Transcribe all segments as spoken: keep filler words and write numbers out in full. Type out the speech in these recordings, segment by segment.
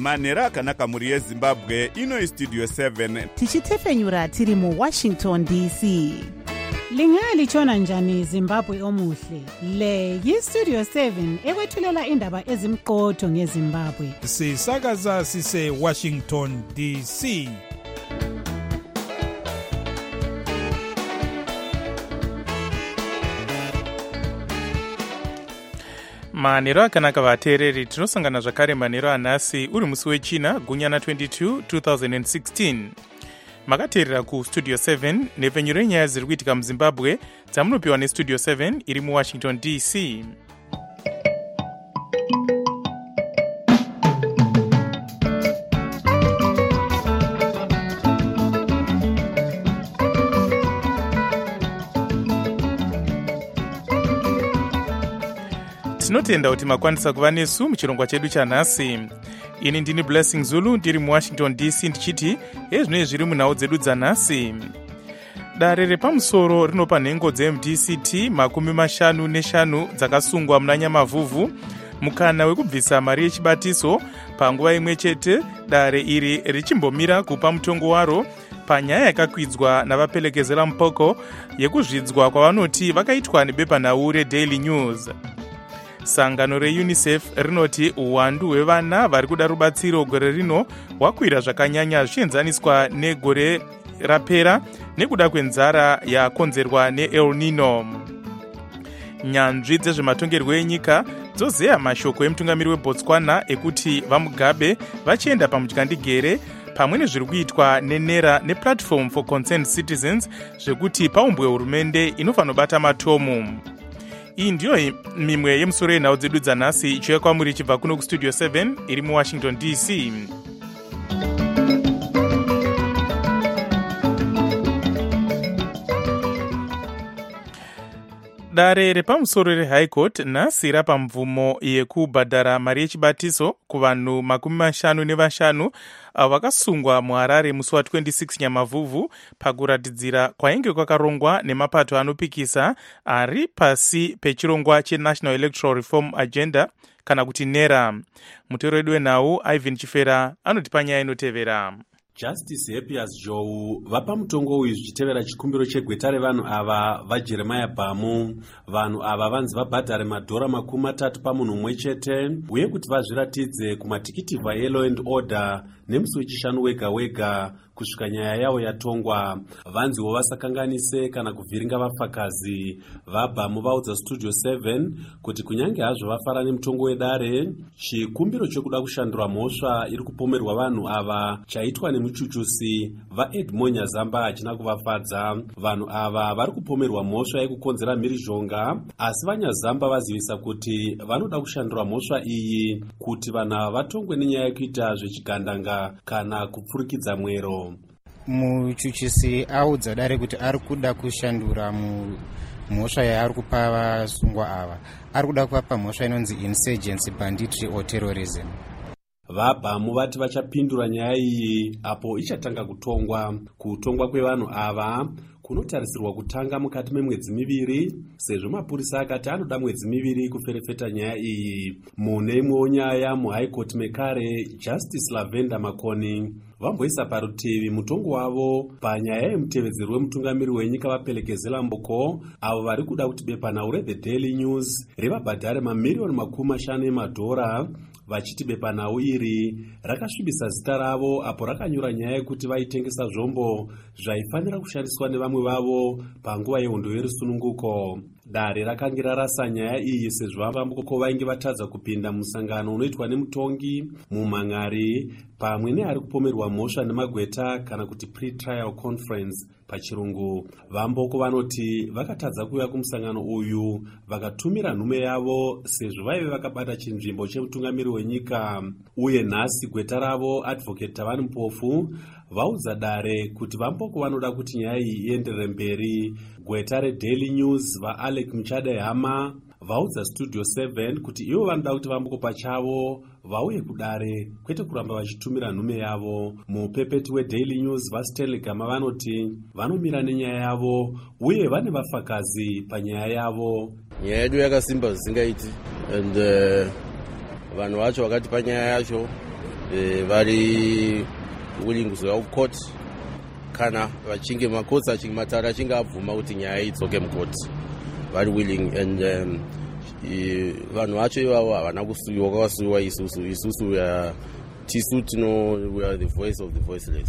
manhero akanaka mhuri yezimbabwe. Ino istudio seven tichitefenyura tiri muwashington D C. Lingalitshona njani Zimbabwe omuhle? Le yistudio seven ekwethulela indaba ezimqotho ngeZimbabwe. Sisakaza sise Washington D C. Manhero akanaka vateereri, tinosangana zvakare manhero anhasi uri musi wechina gunyana twenty-two twenty sixteen. Makateerera kustudio seven nepfenyuro yenyaya dziri kuitika muZimbabwe dzamunopiwa nestudio seven iri muwashington D C. Tinotenda kuti makwanisa kuva nesu muchirongwa chedu chanhasi. Ini ndini Blessing Zulu ndiri muwashington D C ndichiti ezvinenge zviri munhau dzedu dzanhasi. Dare repamusoro rinopa nhengo dze-M D C T makumi mashanu neshanu dzakasungwa muna Nyamavhuvhu mukana wekubvisa mari yechibatiso panguva imwe chete, dare iri richimbomira kupa mutongo waro panyaya yakakwidzwa navapelekezera mupoko yekuzvidzwa kwavanoti vakaitwa nebepanhau reDaily News. Sangano reUNICEF rinoti uwandu hwevana vari kuda rubatsiro gore rino hwakwira zvakanyanya zvichienzaniswa negore rapera nekuda kwenzara yakonzerwa neEl Nino. Nyanzvi dzezvematongerwo enyika dzozeya mashoko emutungamiri weBotswana ekuti vamugabe vachienda pamudyandigere pamwe nezviri kuitwa nenera nePlatform for Concerned Citizens zvekuti paumbwe hurumende inofanira kubata matomu. Iyi ndiyo mimwe yemusoro yenhau dzedu dzanhasi ichiuya kwamuri ichibva kuno kustudio seven iri muwashington D C. Dare repamusoro reHigh Court nhasi rapa mvumo yekubhadhara mari yechibatiso kuvanhu makumi mashanu nevashanu vakasungwa muHarare musi wa26 Nyamavhuvhu pakuratidzira kwainge kwakarongwa nemapato anopikisa ari pasi pechirongwa cheNational Electoral Reform Agenda kana kuti NERA. Mutoro wedu wenhau Ivan Chifera anotipa nyaya inotevera. Justice Happiness Joe vapa mutongo uyu zvichitevera chikumbiro chegweta revanhu ava vaJeremiah Bhamu. Vanhu ava vanzi vabhadhare madhora makumi matatu pamunhu umwe chete uye kuti vazviratidze kumatikiti vaYellow and Order nemusi wechishanu wega wega kusvika nyaya yavo yatongwa. Vanziwo vasakanganise kana kuvhiringa vapfakazi. VaBhamu vaudza studio seven kuti kunyange hazvo vafara nemutongo wedare, chikumbiro chokuda kushandura mhosva iri kupomerwa vanhu ava chaitwa nemuchuchusi vaEdmond Nyazamba hachina kuvafadza. Vanhu ava vari kupomerwa mhosva yekukonzera mhirizhonga, asi vaNyazamba vazivisa kuti vanoda kushandura mhosva iyi kuti vanhu ava vatongwe nenyaya yekuita zvechigandanga kana kupfurikidza mwero. Muchuchisi audza dare kuti ari kuda kushandura mhosva yaari kupa vasungwa ava. Ari kuda kuvapa mhosva inonzi insurgency, banditry or terrorism. VaBhamu vati vachapindura nyaya iyi apo ichatanga kutongwa. Kutongwa kwevanhu ava kunotarisirwa kutanga mukati memwedzi miviri, sezvo mapurisa akati anoda mwedzi miviri kuferefeta nyaya iyi. Mune imwewo nyaya muHigh Court mekare, Justice Lavender Makoni vamboisa parutivi mutongo wavo panyaya yemutevedzeri wemutungamiri wenyika vapelekezera mboko avo vari kuda kuti bepanhau reTheDaily News rivabhadhare mamiriyoni makumi mashanu emadhora, vachiti bepanhau iri rakasvibisa zita ravo apo rakanyura nyaya yekuti vaitengesa zvombo zvaifanira kushandiswa nevamwe vavo panguva yehondo yerusununguko. Dare rakange rarasa nyaya iyi sezvo vamboko vainge vatadza kupinda musangano unoitwa nemutongi mumhan'ari pamwe neari kupomerwa mhosva nemagweta kana kuti pre-trial conference pachirungu. Vamboko vanoti vakatadza kuuya kumusangano uyu vakatumira nhume yavo sezvo vaive vakabata chinzvimbo chemutungamiri wenyika. Uye nhasi gweta ravo Advocate Tavani Mpofu vaudza dare kuti vamboko vanoda kuti nyaya iyi ienderere mberi. Gweta reDaily News vaAlec Muchade Hama vaudza studio seven kuti ivo vanoda kuti vamboko pachavo vauye kudare kwete kuramba vachitumira nhume yavo. Mupepeti weDaily News vaStanley Gama vanoti vanomira nenyaya yavo uye vane vafakazi panyaya yavo. Nyaya yedu yakasimba zvisingaiti and uh, vanhu vacho vakati panyaya yacho eh, vari willing kuzoya kucourt kana vachinge makotsi achinge matara achinge abvuma kuti nyaya idzoke mukoti vari willing. And um, vanhu vacho ivavo havana kusuwiwa, kwakasuwiwa isusu isusu tisu tino we are the voice of the voiceless.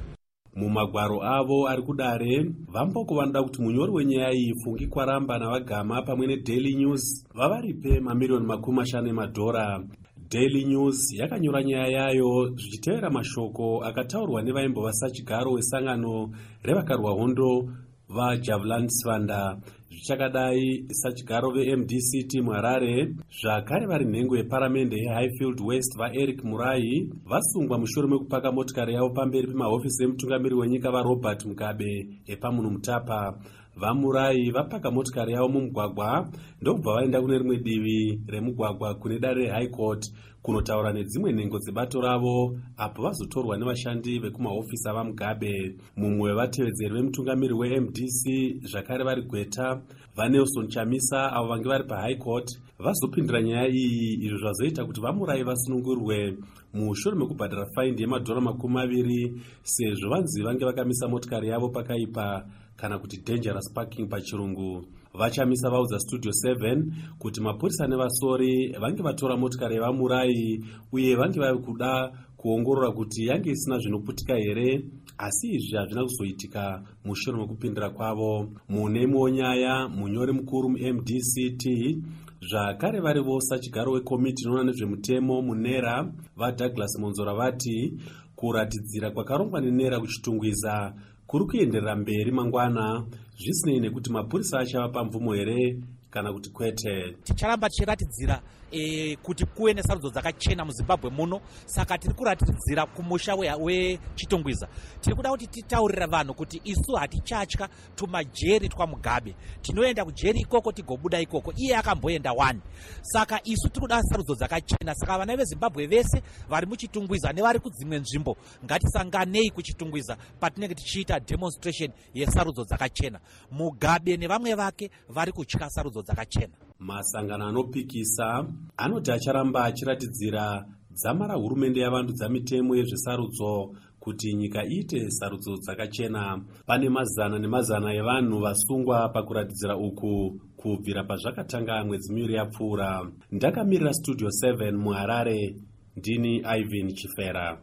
Mumagwaro avo ari kudare vamboko vanoda kuti munyori wenyaya iyi Fungi Kwaramba navagama pamwe neDaily News vavaripe mamiliyoni makumi mashanu emadhora. Daily News yakanyora nyaya yayo zvichitevera mashoko akataurwa nevaimbova sachigaro wesangano revakarwa hondo vaJavelin Sivanda. Zvichakadai sachigaro veM D C T muHarare zvakare vari nhengo yeparamende yeHighfield West vaEric Murai vasungwa mushure mekupaka motikari yavo pamberi pemahofisi emutungamiri wenyika vaRobert Mugabe epamunhu Mutapa. VaMurai vapaka motikari yavo mumugwagwa ndokubva vaenda kune rimwe divi remugwagwa kune dare reHigh Court kunotaura nedzimwe nhengo dzebato ravo apo vazotorwa nevashandi vekumahofisi avaMugabe. Mumwe wevatevedzeri vemutungamiri weM D C zvakare vari Gweta vaNelson Chamisa avo vange vari paHigh Court vazopindura nyaya iyi, izvo zvazoita kuti VaMurai vasunungurwe mushure mekubhadhara faindi yemadhora makumi maviri sezvo vanzi vange vakamisa motikari yavo pakaipa kana kuti dangerous parking pachirungu. Vachamisa vaudza Studio seven kuti mapurisa nevasori vange vatora motikari yevaMurai uye vange vari kuda kuongorora kuti yange isina zvinoputika here, asi izvi hazvina kuzoitika mushure mekupindura kwavo. Munemi wonyaya munyori mukuru muM D C T zvakare varivo sachigaro wekomiti inoona nezvemutemo munera vaDouglas Monzora vati kuratidzira kwakarongwa nenera kuchitungwiza kuri kuenderera mberi mangwana zvisinei nekuti mapurisa achava pamvumo here kana kuti kwete. Ticharamba tichiratidzira e, kuti kuve nesarudzo dzakachena muZimbabwe muno, saka tiri kuratidzira kumusha wechitungwiza. Tiri kuda kuti titaurira vanhu kuti isu hatichatya tumajeri twaMugabe, tinoenda kujeri ikoko tigobuda ikoko, iye akamboenda wani. Saka isu tiri kuda sarudzo dzakachena. Saka vana veZimbabwe vese vari muchitungwiza nevari kudzimwe nzvimbo ngatisanganei kuchitungwiza patinenge tichiita demonstration yesarudzo dzakachena. Mugabe nevamwe vake vari kutya sarudzo dzakachena. Masangano anopikisa anoti acharamba achiratidzira dzama rahurumende yavandudza mitemo yezvesarudzo kuti nyika iite sarudzo dzakachena. Pane mazana nemazana evanhu vasungwa pakuratidzira uku kubvira pazvakatanga mwedzi miviri yapfuura. Ndakamirira Studio seven muHarare, ndini Ivan Chifera.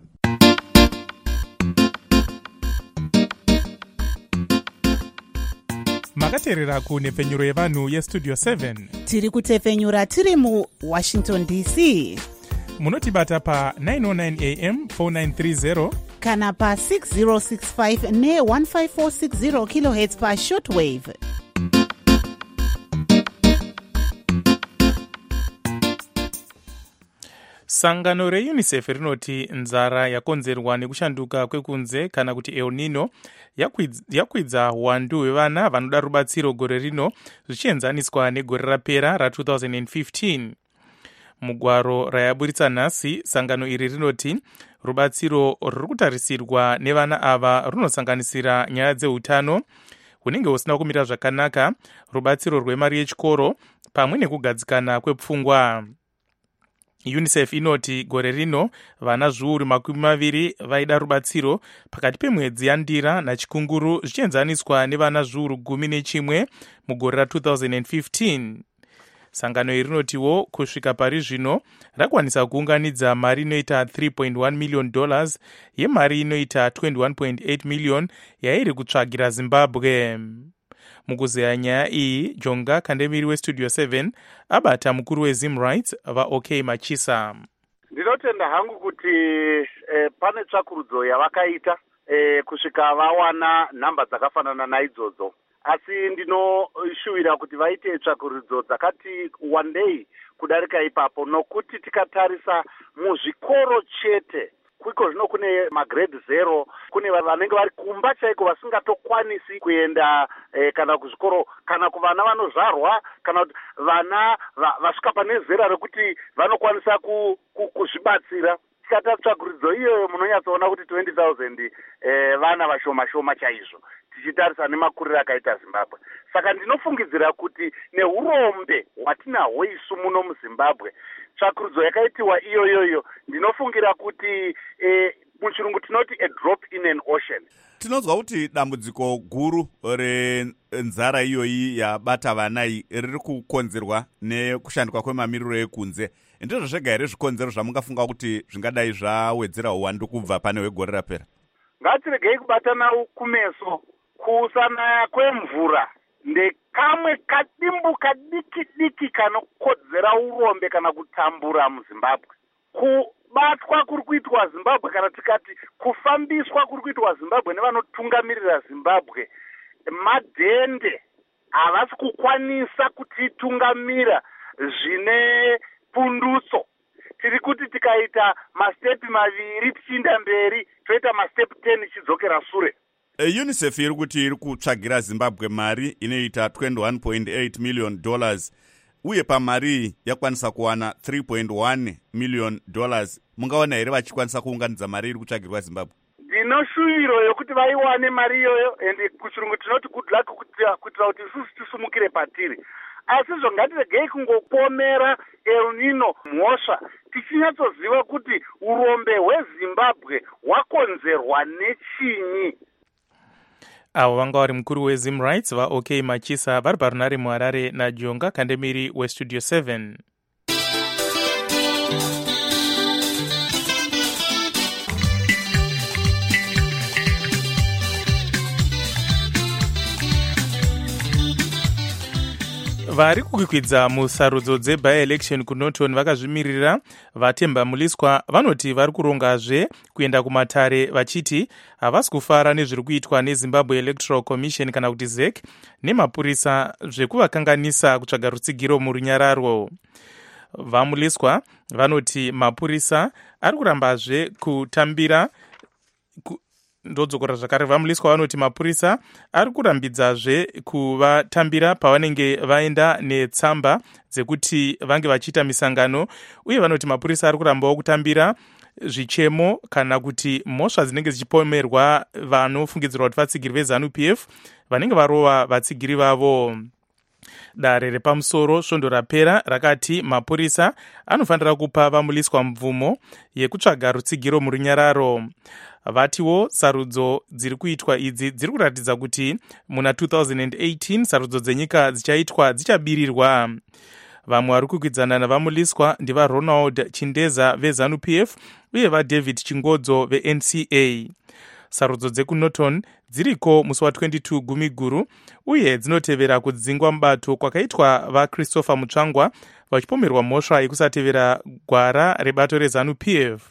makateerera kunhepfenyuro yevanhu yestudio seven. Tiri kutepfenyura tiri muWashington D C. Munotibata pa nine oh nine A M four nine three zero kana pa six zero six five ne one five four six zero kilohertz pa shortwave. Sangano reUnicef rinoti nzara yakonzerwa nekushanduka kwekunze kana kuti El Nino yakwidza hwandu hwevana vanoda rubatsiro gore rino zvichienzaniswa negore rapera ra-twenty fifteen. Mugwaro rayaburitsa nhasi, sangano iri rinoti rubatsiro ruri kutarisirwa nevana ava runosanganisira nyaya dzeutano hunenge husina kumira zvakanaka, rubatsiro rwemari yechikoro pamwe nekugadzikana kwepfungwa. UNICEF inoti gore rino vana zviuru makumi maviri vaida rubatsiro pakati pemwedzi yaNdira naChikunguru zvichienzaniswa nevana zviuru gumi nechimwe mugore ra-twenty fifteen. Sangano iri rinotiwo kusvika pari zvino rakwanisa kuunganidza mari inoita three point one million dollars yemari inoita twenty-one point eight million yairi kutsvagira Zimbabwe. Mukuzeya nyaya iyi, Jonga Kandemiri weStudio seven abata mukuru weZim Rights vaOK Machisa. Ndinotenda hangu kuti eh, pane tsvakurudzo yavakaita eh, kusvika vawana nhamba dzakafanana naidzodzo, asi ndinoshuwira kuti vaite tsvakurudzo dzakati wandei kudarika ipapo, nokuti tikatarisa muzvikoro chete kwiko zvino kune magrade zero, kune vanenge vari kumba chaiko vasingatokwanisi kuenda eh, kana kuzvikoro, kana kuvana vanozvarwa, kana kuti vana va, vasvika pane zera rekuti vanokwanisa ku, ku, kuzvibatsira. tikata tsvaguridzo iyoyo munonyatsoona kuti twenty thousand eh, vana vashoma shoma chaizvo tichitarisa nemakuriro akaita Zimbabwe. Saka ndinofungidzira kuti neurombe hwatinahwo isu muno muZimbabwe, tsvakuridzo yakaitiwa iyoyoyo ndinofungira kuti eh, muchirungu tinoti a drop in an ocean. Tinozwa kuti dambudziko guru renzara iyoyi yabata vana riri kukonzerwa nekushandikwa kwemamiriro ekunze. Ndizvo zvega here zvikonzero zvamungafunga kuti zvingadai zvawedzera uwandu kubva pane wegore rapera? Ngatiregei kubatana kumeso. Kusanaya kwemvura ndekamwe kadimbu kadiki diki kanokodzera urombe kana kutambura muZimbabwe. Kubatwa kuri kuitwa Zimbabwe, kana tikati kufambiswa kuri kuitwa Zimbabwe nevanotungamirira Zimbabwe, madhende havasi kukwanisa kutitungamira zvine pundutso. Tiri kuti tikaita mastepi maviri tichienda mberi, toita mastepi ten tichidzokera sure. E, UNICEF iri kuti iri kutsvagira Zimbabwe mari inoita twenty-one point eight million dollars, uye pamari yakwanisa kuwana three point one million dollars. Mungaona here vachikwanisa kuunganidza mari iri kutsvagirwa Zimbabwe? Ndinoshuviro yokuti vaiwane mari iyoyo, ende kuchirungu tinoti good luck kuitira kuti isusu tisumukire patiri. Asi zvongatiregei kungopomera El Nino mhosva tichinyatsoziva kuti urombe hweZimbabwe hwakonzerwa nechinyi. Avo vanga vari mukuru weZim Rights vaOK Machisa vari parunare muHarare naJonga Kandemiri weStudio seven. Vari kukwikwidza musarudzo dzebi-election kuNorton vakazvimirira vatemba muliswa vanoti vari kurongazve kuenda kumatare vachiti havasi kufara nezviri kuitwa neZimbabwe Electoral Commission kana kuti Z E C nemapurisa zvekuvakanganisa kutsvaga rutsigiro murunyararo. Vamuliswa vanoti mapurisa ari kurambazve kutambira ku ndodzokora zvakare. Vamuliswa vanoti mapurisa ari kurambidzazve kuvatambira pavanenge vaenda netsamba dzekuti vange vachiita misangano, uye vanoti mapurisa ari kurambawo kutambira zvichemo kana kuti mhosva dzinenge dzichipomerwa vanofungidzirwa kuti vatsigiri veZANU P F vanenge varova vatsigiri vavo. Dare repamusoro svondo rapera rakati mapurisa anofanira kupa vamuliswa mvumo yekutsvaga rutsigiro murunyararo. Vatiwo sarudzo dziri kuitwa idzi dziri kuratidza kuti muna two thousand eighteen sarudzo dzenyika dzichaitwa dzichabirirwa. Vamwe vari kukwidzana navamuliswa ndiva Ronald Chindeza veZANU P F uye vaDavid Chingodzo veN C A. Sarudzo dzekuNorton dziriko musi wa22 Gumiguru uye dzinotevera kudzingwa mubato kwakaitwa vaChristopher Mutsvangwa vachipomerwa mhosva yekusatevera gwara rebato reZANU P F.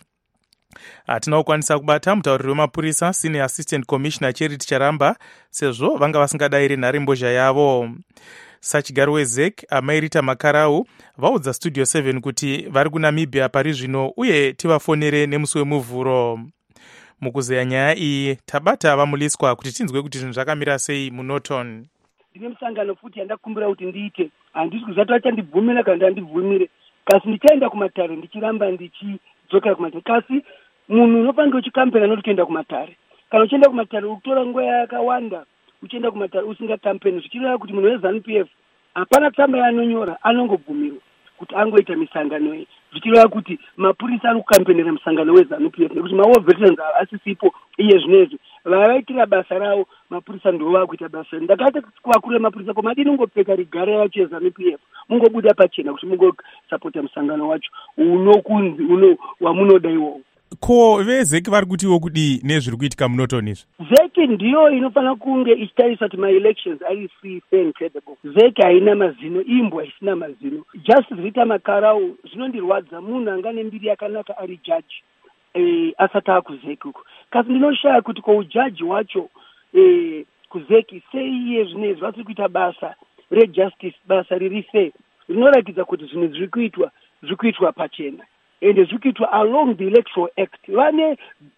Hatina kukwanisa kubata mutauriri wemapurisa Senior Assistant Commissioner Charity Charamba sezvo vanga vasingadayiri nharembozha yavo. Sachigaro weZ E C Amairita Makarau vaudza Studio seven kuti vari kuNamibia pari zvino uye tivafonere nemusi wemuvhuro. Mukuzeya nyaya iyi tabata vamuliswa kuti tinzwe kuti zvinhu zvakamira sei muNorton. Ndine musangano futi yandakumbira kuti ndiite, handisi kuzati vachandibvumira kana ndandibvumire, kasi ndichaenda kumatare ndichiramba ndichidzokera kumatare. Kasi munhu unofanira uchikampena noti kuenda kumatare. Kana uchienda kumatare ukutora nguva yakawanda uchienda kumatare usingakampeni, zvichireva kuti munhu weZANU P F hapana tsamba yaanonyora anongobvumirwa kuti angoita misangano iyi, zvichireva kuti mapurisa ari kukampenera musangano weZANU P F nekuti mawo veterans asisipo iye zvinezvi vavaitira basa ravo mapurisa ndo vakuita basa. Ndakati kuvakuru vemapurisa komadini ungopfeka rigara yacho yeZANU P F mungobuda pachena kuti mungosapota musangano wacho unokunzi uno wamunoda iwowo. Ko veZ E C vari kutiwo kudi nezviri kuitika muNorton izvi? Z E C ndiyo inofanira kunge ichitarisa kuti ma-elections ari free, fair and credible. Z E C haina mazino, imbwa isina mazino. Justice Rita Makarau zvinondirwadza munhu anga nembiri yakanaka ari jaji eh, asati akuZ E C uko. Kasi ndinoshaya kuti ko ujaji wacho eh, kuZ E C sei iye zvinezvi vatiri kuita basa rejustice, basa riri fair, rinoratidza kuti zvinhu zviri kuitwa zviri kuitwa pachena ende zviri kuitwa along the Electoral Act. Vane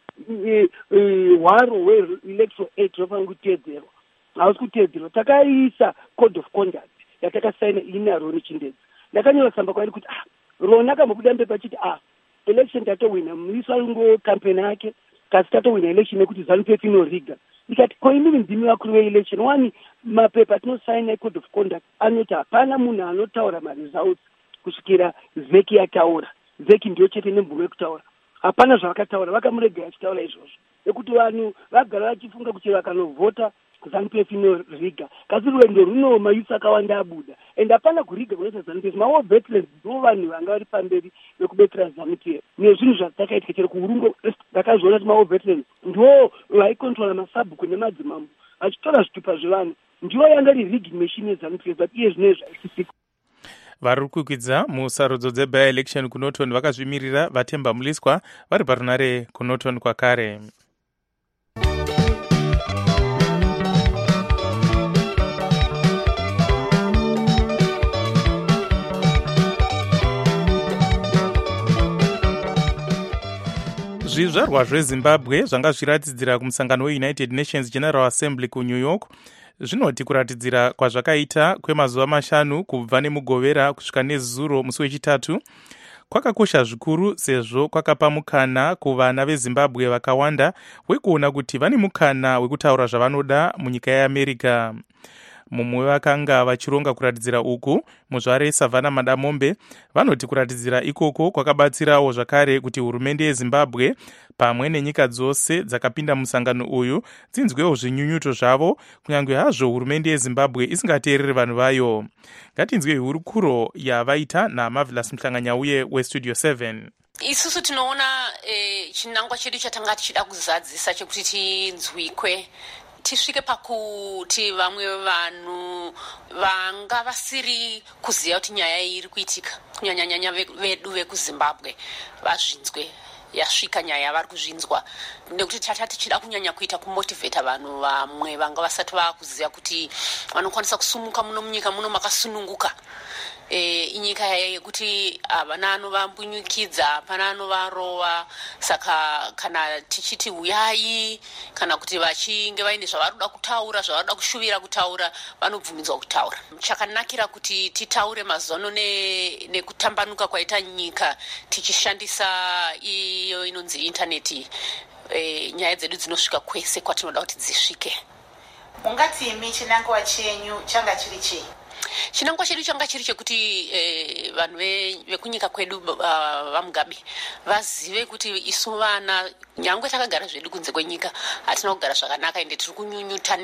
hwaro hweElectoral Act rofanira kuteedzerwa, hausi kuteedzerwa. Takaisa code of conduct yatakasaina ini naRoni Chindedza. Ndakanyora tsamba kwairi kuti ah, Roni akambobuda mberi pachiti ah, election tatowina muisi alungo campaign yake kasi tatowina election yekuti ZANU P F inoriga. Ndikati ko inini ndimi wakuru we-election wani mapepa tinosaina ecode of conduct anoti hapana munhu anotaura maresults kusvikira vheki yataura. Vheki ndiyo chete nemvumo yekutaura. Hapana zvavakataura, vakamurega achitaura izvozvo. Nekuti vanhu vagara vachifunga kuti vakanovhota ZANU P F inoriga. Kasi rwendo runo mayusi akawanda abuda. And hapana kuriga kunoita ZANU P F. Mawo veterans ndivo vanhu vanga vari pamberi vekubetsera ZANU P F. Nezvinhu zvakaitika chero kuurungo ndakazviona kuti mawo veterans ndivo vaikontrola masabhuku nemadzimambo vachitora zvitupa zvevanhu. Ndivo yanga iri rigging machine yeZANU P F, but iye zvino zvaisisika. vari kukwidza musarudzo dzeby election kunoton vakazvimirira vatemba muliswa vari parunare kunoton kwakare. zvizvarwa zvezimbabwe zvanga zviratidzira kumusangano weunited nations general assembly kunew york zvinoti kuratidzira kwazvakaita kwemazuva mashanu kubva nemugovera kusvika nezuro musi wechitatu kwakakosha zvikuru sezvo kwakapa mukana kuvana vezimbabwe vakawanda wekuona kuti vane mukana wekutaura zvavanoda munyika yeamerica. mumwe vakanga vachironga kuratidzira uku muzvare Savannah Madamombe vanoti kuratidzira ikoko kwakabatsirawo zvakare kuti hurumende yeZimbabwe pamwe nenyika dzose dzakapinda musangano uyu dzinzwewo zvinyunyuto zvavo kunyange hazvo hurumende yeZimbabwe isingateereri vanhu vayo. Ngatinzwe hurukuro yavaita naMarvelous Mhlanganyauye weStudio seven. Isusu tinoona eh, chinangwa chedu chatanga tichida kuzadzisa chekuti tinzwikwe tisvike pakuti vamwe vanhu vanga vasiri kuziva kuti nyaya iyi iri kuitika kunyanyanyanya vedu vekuZimbabwe vazvinzwe yasvika nyaya vari kuzvinzwa nekuti tata tichida kunyanya kuita kumotivheta vanhu vamwe vanga vasati vakuziva kuti vanokwanisa kusumuka muno munyika muno makasununguka. E, inyika yekuti havana anovambunyukidza hapana anovarova. Saka kana tichiti uyai kana kuti vachinge vaine zvavari kuda kutaura zvavari kuda kushuvira kutaura vanobvumidzwa kutaura. Chakanakira kuti titaure mazono nekutambanuka ne kwaita nyika tichishandisa iyo inonzi intaneti. E, nyaya dzedu dzinosvika kwese kwatinoda kuti dzisvike. Ungati imi chinangwa chenyu changa chiri chii? Chinangwa chedu changa chiri chekuti eh, vanhu vekunyika kwedu uh, vamugabe vazive kuti isu vana nyangwe takagara zvedu kunze kwenyika hatina kugara zvakanaka ende tiri kunyunyuta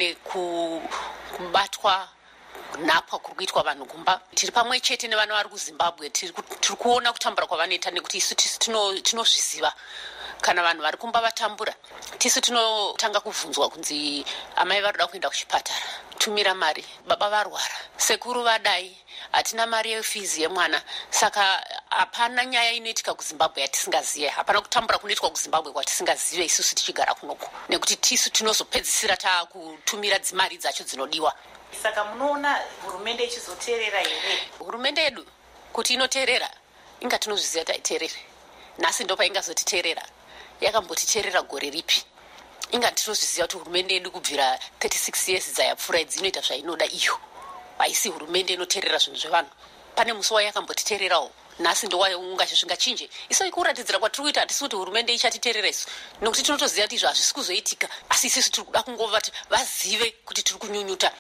nekubatwa nhapwa kuri kuitwa vanhu kumba. Tiri pamwe chete nevana vari kuZimbabwe tiri kuona kutambura kwavanoita nekuti isu tinozviziva. Kana vanhu vari kumba vatambura tisu tinotanga kubvunzwa kunzi amai vari kuda kuenda kuchipatara, tumira mari, baba varwara, sekuru vadai, hatina mari yefizi yemwana. Saka hapana nyaya inoitika kuZimbabwe yatisingazive, hapana kutambura kunoitwa kuZimbabwe kwatisingazive isusu tichigara kunoko nekuti tisu tinozopedzisira taakutumira dzimari dzacho dzinodiwa. Saka munoona hurumende ichizoteerera here? Hurumende yedu kuti inoteerera inga tinozviziva taiteerere. Nhasi ndo paingazotiteerera. Yakambotiteerera gore ripi? Inga tinozviziva kuti hurumende yedu kubvira thirty-six years dzayapfuura dzinoita zvainoda iyo. Haisi hurumende inoteerera zvinhu zvevanhu. Pane musi wayakambotiteererawo. Nhasi ndo waunga zvingachinje. Iso ikuratidzira kwatiri kuita hatisi kuti hurumende ichatiteerera isu. Nokuti tinotoziva kuti izvo hazvisi kuzoitika. Asi isusu tiri kuda kungova kuti vazive kuti tiri kunyunyuta.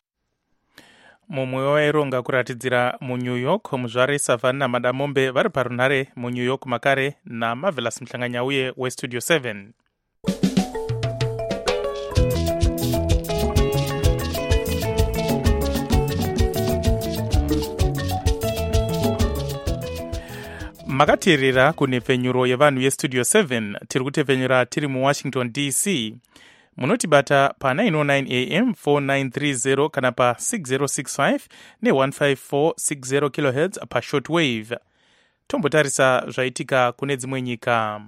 Mumwe waironga kuratidzira muNew York muzvare Savannah Madamombe vari parunare muNew York makare naMarvelous Mhlanganyauye weStudio seven. Makateerera kunhepfenyuro yevanhu yeStudio seven tiri kutepfenyura tiri muWashington D C. Munotibata pa nine oh nine A M four nine three zero kana pa six zero six five ne one five four six zero kilohertz pa shortwave. Tombotarisa zvaitika kune dzimwe nyika.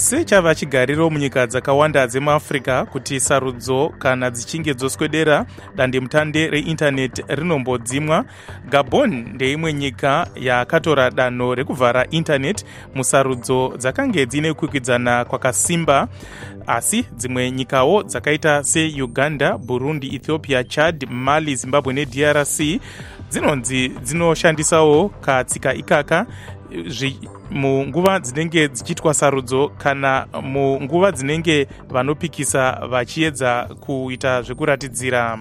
sechava chigariro munyika dzakawanda dzemuafrica kuti sarudzo kana dzichinge dzoswedera dandemutande reindaneti rinombodzimwa, Gabon ndeimwe nyika yakatora danho rekuvhara indaneti musarudzo dzakange dzine kukwikwidzana kwakasimba. Asi dzimwe nyikawo dzakaita seuganda, burundi, ethiopia, chad, mali, zimbabwe nedr c dzinonzi dzinoshandisawo katsika ikaka munguva dzinenge dzichitwa sarudzo kana munguva dzinenge vanopikisa vachiedza kuita zvekuratidzira.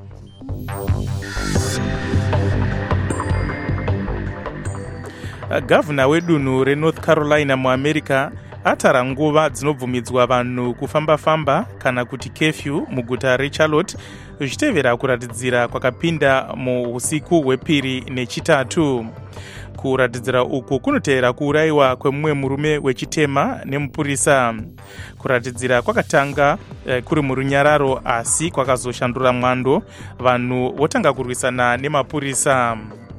Gavana wedunhu reNorth Carolina muamerica atara nguva dzinobvumidzwa vanhu kufamba-famba kana kuti curfew muguta reCharlotte zvichitevera kuratidzira kwakapinda muusiku hwepiri nechitatu. Kuratidzira uku kunotevera kuurayiwa kwemumwe murume wechitema nemupurisa. Kuratidzira kwakatanga eh, kuri murunyararo asi kwakazoshandura mwando, vanhu votanga kurwisana nemapurisa.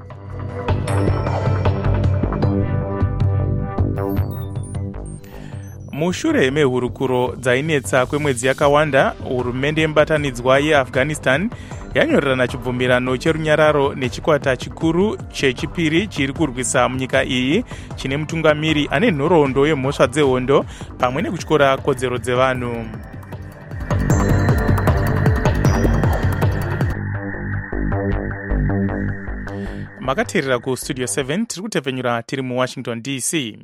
Mushure mehurukuro dzainetsa kwemwedzi yakawanda, hurumende yemubatanidzwa yeAfghanistan yanyorerana chibvumirano cherunyararo nechikwata chikuru chechipiri chiri kurwisa munyika iyi chine mutungamiri ane nhoroondo yemhosva dzehondo pamwe nekutyora kodzero dzevanhu. Makateerera kustudio seven, tiri kutepfenyura tiri muWashington D C.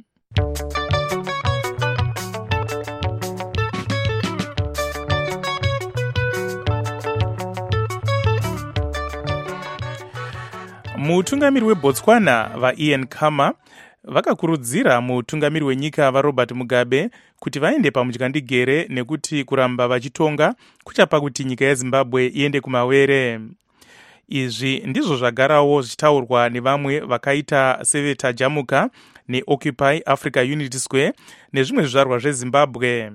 Mutungamiri weBotswana vaIan Khama vakakurudzira mutungamiri wenyika vaRobert Mugabe kuti vaende pamudyandigere nekuti kuramba vachitonga kuchapa kuti nyika yeZimbabwe iende kumawere. Izvi ndizvo zvagarawo zvichitaurwa nevamwe vakaita Seveta Jamuka neOccupy Africa Unity Square nezvimwe zvizvarwa zveZimbabwe.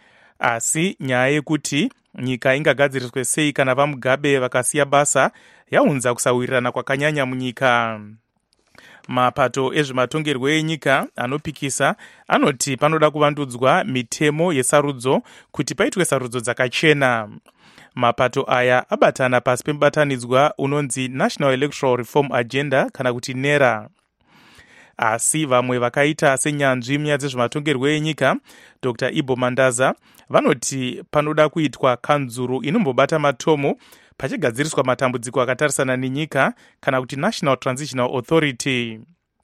Asi nyaya yekuti nyika ingagadziriswe sei kana vaMugabe vakasiya basa yaunza kusawirirana kwakanyanya munyika. Mapato ezvematongerwo enyika anopikisa anoti panoda kuvandudzwa mitemo yesarudzo kuti paitwe sarudzo dzakachena. Mapato aya abatana pasi pemubatanidzwa unonzi National Electoral Reform Agenda kana kuti NERA. Asi vamwe vakaita senyanzvi munyaya dzezvematongerwo enyika, Doctor Ibo Mandaza, vanoti panoda kuitwa kanzuru inombobata matomo pachigadziriswa matambudziko akatarisana nenyika kana kuti National Transitional Authority.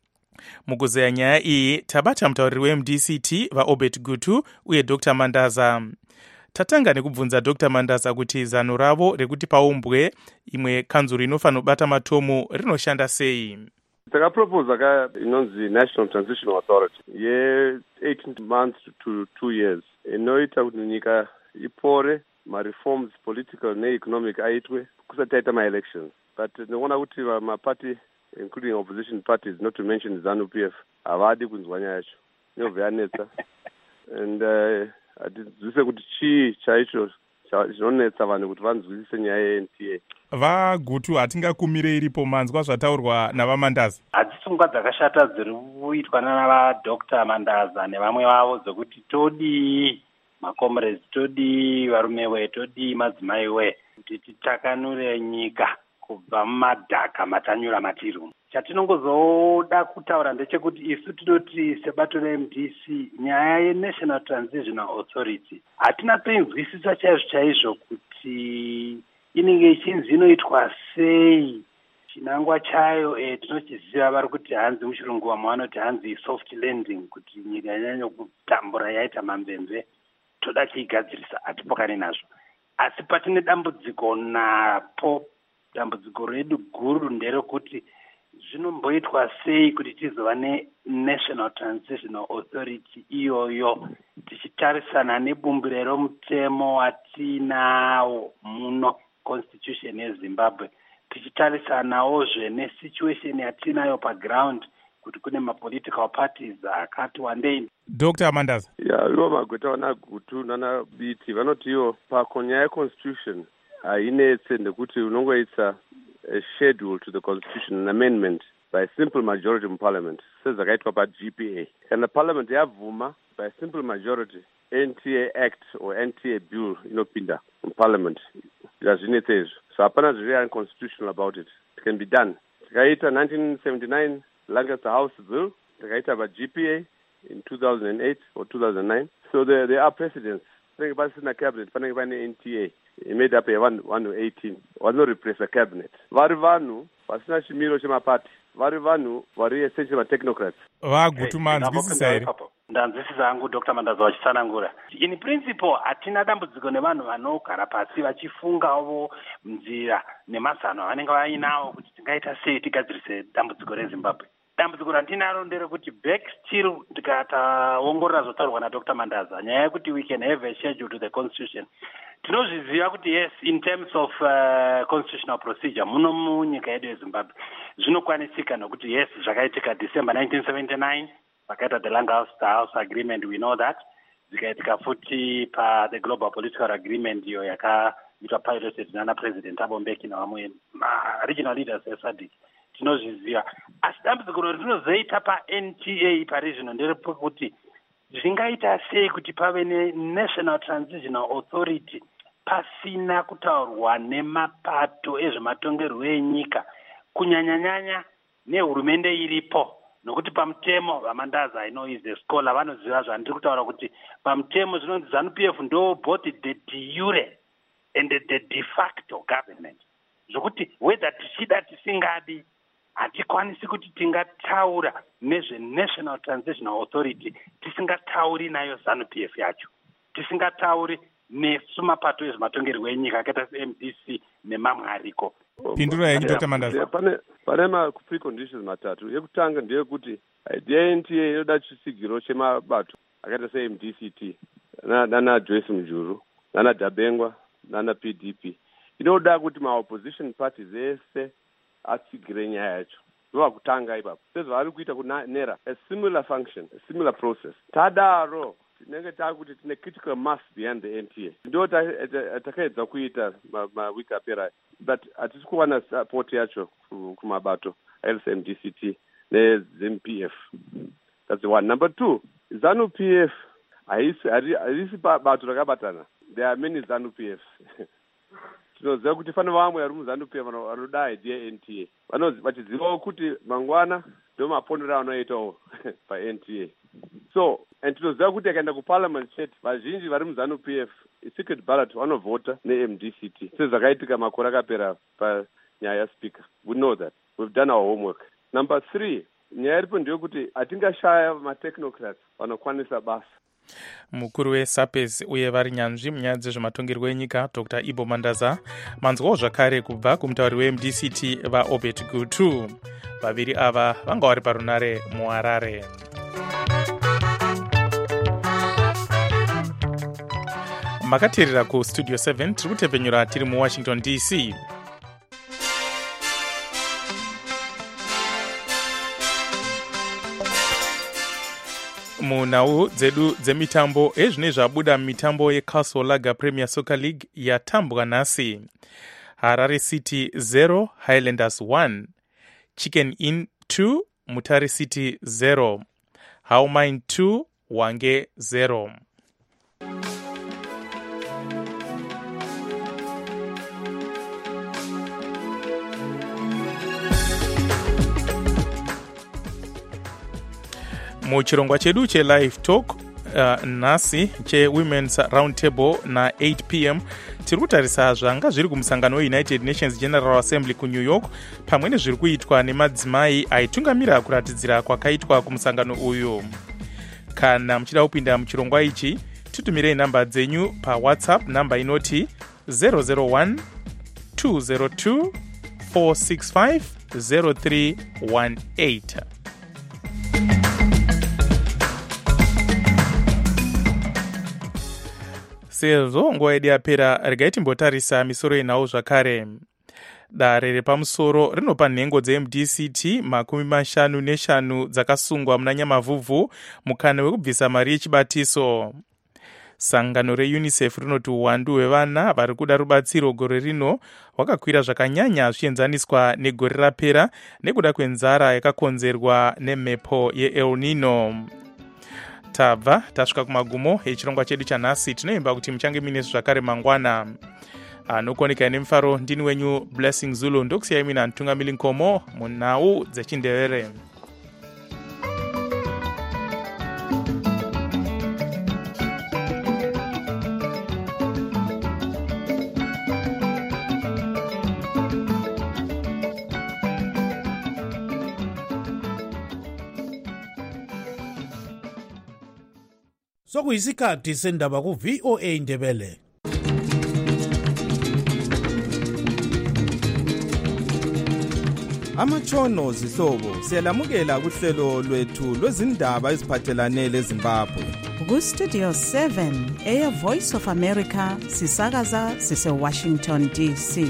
Mukuzeya nyaya iyi tabata mutauriri weM D C T vaObert Gutu uye Doctor Mandaza. Tatanga nekubvunza Doctor Mandaza kuti zano ravo rekuti paumbwe imwe kanzuru inofanira kubata matomo rinoshanda sei. Takaproposa ka inonzi National Transitional Authority ye eighteen months to two years inoita kuti nyika ipore ma-reforms political ne-economic aitwe kusati aita ma-elections. But ndinoona kuti ma-party including opposition parties, not to mention ZANU-P F, havadi kunzwa nyaya yacho. Inobva yanetsa. And hatizwise kuti chii chaicho zvinonetsa vanhu kuti vanzwisise nyaya ye-N T A. VaGutu hatingakumire iripo manzwa zvataurwa navaMandaza. Hadzisi pfungwa dzakashata dziri kuitwa navadr Mandaza nevamwe vavo dzokuti todii makomrades, todii varume we, todii madzimai we, kuti titakanure nyika kubva mumadhaka matanyura matiri. Chatinongozoda kutaura ndechekuti isu tinoti sebato reM D C nyaya yeNational Transitional Authority hatina toinzwisisa chaizvo chaizvo kuti inenge ichinzi inoitwa sei. Chinangwa chayo e, tinochiziva vari kuti hanzi muchirungu vamwe vanoti hanzi soft landing, kuti nyika yanyanya kutambura yaita mamvemve toda kuigadzirisa, hatipokani nazvo. Asi patine dambudziko napo, dambudziko redu guru nderekuti zvinomboitwa sei kuti tizova neNational Transitional Authority iyoyo tichitarisana nebumbiro romutemo watinawo muno constitution yeZimbabwe, tichitarisanawo-zve nesituation yatinayo paground kuti kune ma-political parties akati wandei. Doctor Mandaza. Ya, ivo magweta wana Gutu nana B T vanoti ivo pakonya yeconstitution hainetse ndekuti unongoitsa a schedule to the constitution, an amendment by simple majority in parliament, sezakaitwa paG P A. Kana parliament yabvuma by simple majority N T A Act or N T A bill inopinda in parliament yazvinetsa izvo, so hapana zviri unconstitutional about it. It can be done. Tikaita nineteen seventy-nine Lancaster House bill, tikaita pa G P A in two thousand eight or two thousand nine. So there, there are precedents. Panenge pasina cabinet, panenge pane N T A made up a one to eighteen. Was not replace a cabinet. Vari vanhu pasina chimiro chemapati. Vari vanhu vari essentially technocrats. Vagutuma nzwisisa here. ndanzwisisa hangu Doctor Mandaza vachitsanangura. In principle hatina dambudziko nevanhu vanogara pasi vachifungawo nzira nemazano avanenge vainawo kuti tingaita sei tigadzirise dambudziko reZimbabwe. Dambudziko ratinaro nderekuti back still tikataongorora zvotaurwa naDoctor Mandaza nyaya yekuti we can have a schedule to the constitution. Tinozviziva kuti yes, in terms of uh, constitutional procedure muno munyika yedu yeZimbabwe zvinokwanisika nokuti yes zvakaitika December nineteen seventy-nine pakaita the Lancaster House agreement, we know that. Zikaitika futi pa the global political agreement iyo yakaitwa piloted nana president Thabo Mbeki nevamwe regional leaders eSADC. Tinozviziva asi dambudziko rinozoita pa N T A pa regional nderepekuti zvingaita sei kuti pave ne-national transitional authority pasina kutaurwa nemapato ezvematongerwo enyika kunyanyanyanya nehurumende iripo, nokuti pamutemo vaMandaza I know is a scholar vanoziva zvandiri kutaura kuti pamutemo zvinonzi ZANU P F ndo both the de jure and the de facto government, zvokuti whether tichida tisingadi hatikwanisi kuti tingataura nezve-national transitional authority tisingatauri nayo ZANU P F yacho, tisingatauri nesumapato ezvematongerwo enyika akaita se-M D C nemamwe ariko. Pindura yenyu Doctor Mandaza. Pane pane ma-preconditions matatu. Yekutanga ndeyekuti idea ye-N T A inoda chisigiro chemabato akaita se-M D C T nana Joyce Mujuru nana Dabengwa nana P D P. Inoda kuti ma-opposition parties ese atsigire nyaya yacho. Ndova kutanga ipapo. Sezvavari kuita kunera a similar function, a similar process. Tadaro tinenge takuti tine critical mass behind the N T A. Ndo takaedza kuita mawiki apera, but hatisi kuwana support yacho kumabato L C M D C T ne-ZANU P F. That's the one. Number two, ZANU P F haisi bato rakabatana. There are many ZANU P Fs. Tinoziva kuti fane vamwe vari muZANU P F vanoda idea N T A. Vachizivawo kuti mangwana ndo maponero anoitawo pa N T A. So, and tinoziva kuti akaenda kuparliament chete vazhinji vari muZANU P F secret ballot vanovhota ne-M D C T. Sezvakaitika makore akapera panyaya yaSpeaker. We know that. We've done our homework. Number three, nyaya iripo ndeyekuti hatingashaya matechnocrats vanokwanisa basa. Mukuru weSAPES uye vari nyanzvi munyaya dzezvematongerwo enyika Doctor Ibo Mandaza, manzwawo zvakare kubva kumutauri we-M D C T vaObert Gutu. Vaviri ava vanga vari parunare muHarare. Makateerera kustudio seven tiri kutepenyura tiri muWashington D C. Munhau dzedu dzemitambo ezvine zvabuda mitambo yeCastle Lager Premier Soccer League yatambwa nhasi. Harare City zero Highlanders one, Chicken Inn two Mutare City zero, Howmine two Wange zero. Muchirongwa chedu che live talk uh, nhasi che women's round table na eight p m tiri kutarisa zvanga zviri kumusangano weUnited Nations General Assembly kuNew York pamwe nezviri kuitwa nemadzimai aitungamira kuratidzira kwakaitwa kumusangano uyu. Kana muchida kupinda muchirongwa ichi titumirei namba dzenyu paWhatsApp namba inoti zero zero one two zero two four six five zero three one eight. Sezvo nguva yedu yapera, regai timbotarisa misoro yenhau zvakare. Dare repamusoro rinopa nhengo dze-M D C T makumi mashanu neshanu dzakasungwa muna Nyamavhuvhu mukana wekubvisa mari yechibatiso. Sangano reUNICEF rinoti uwandu hwevana vari kuda rubatsiro gore rino hwakakwira zvakanyanya zvichienzaniswa negore rapera nekuda kwenzara yakakonzerwa nemhepo yeEl Nino. tabva tasvika kumagumo echirongwa chedu chanhasi. Tinoimba kuti muchange mine zvakare mangwana anokuoneka nemufaro. Ndini wenyu Blessing Zulu, ndokusiyai mina Ntungamili Nkomo munhau dzechindevere. Sokuyisikhathi sendaba ku V O A Ndebele. Amatshono zihlobo siyalamukela kuhlelo lwethu lwezindaba eziphathelane leZimbabwe. Ku Studio seven eya Voice of America sisakaza sise Washington D C.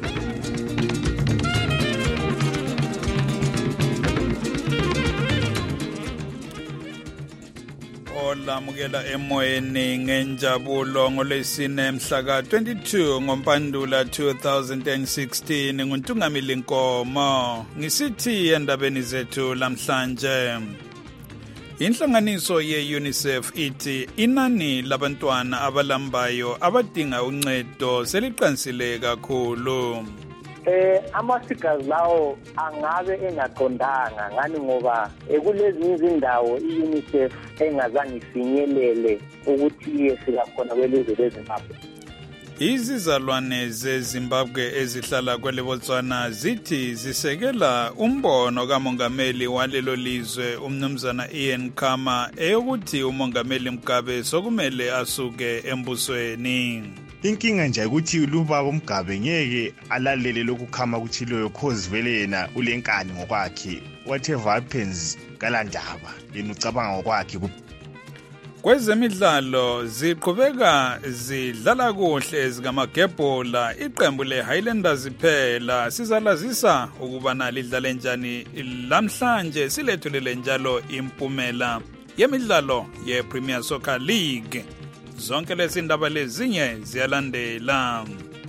Lamukela emoyeni ngenjabulo ngolwesine mhla ka twenty-two ngoMpandula two thousand sixteen nguNtungamili Nkomo. Ngisithi endabeni zethu lamhlanje, inhlanganiso ye-UNICEF ithi inani labantwana abalambayo abadinga uncedo seliqansile kakhulu. Eh amafigures lawo angabe engaqondanga ngani ngoba kulezi izindawo i-UNICEF engazange ifinyelele ukuthi yesika khona kwelizwe leZimbabwe. Izizalwane zeZimbabwe ezihlala kwele Botswana zithi zisekela umbono kamongameli walelo lizwe umnumzana Ian Khama eyokuthi umongameli Mugabe sokumele asuke embusweni. Inkinga nje ukuthi lubaba uMgabe ngeke alalele lokukhama kutshiloyo cause vele yena ulenkani ngokwakhe, whatever happens kalandaba yena ucabanga ngokwakhe. Kwezemidlalo ziqhubeka zidlala kuhle zikamagebhola iqembu leHighlanders iphela sizalazisa ukubana lidlale njani lamhlanje silethulele njalo impumela yemidlalo yePremier Soccer League. Zonke lezi ndaba lezinye ziyalandela.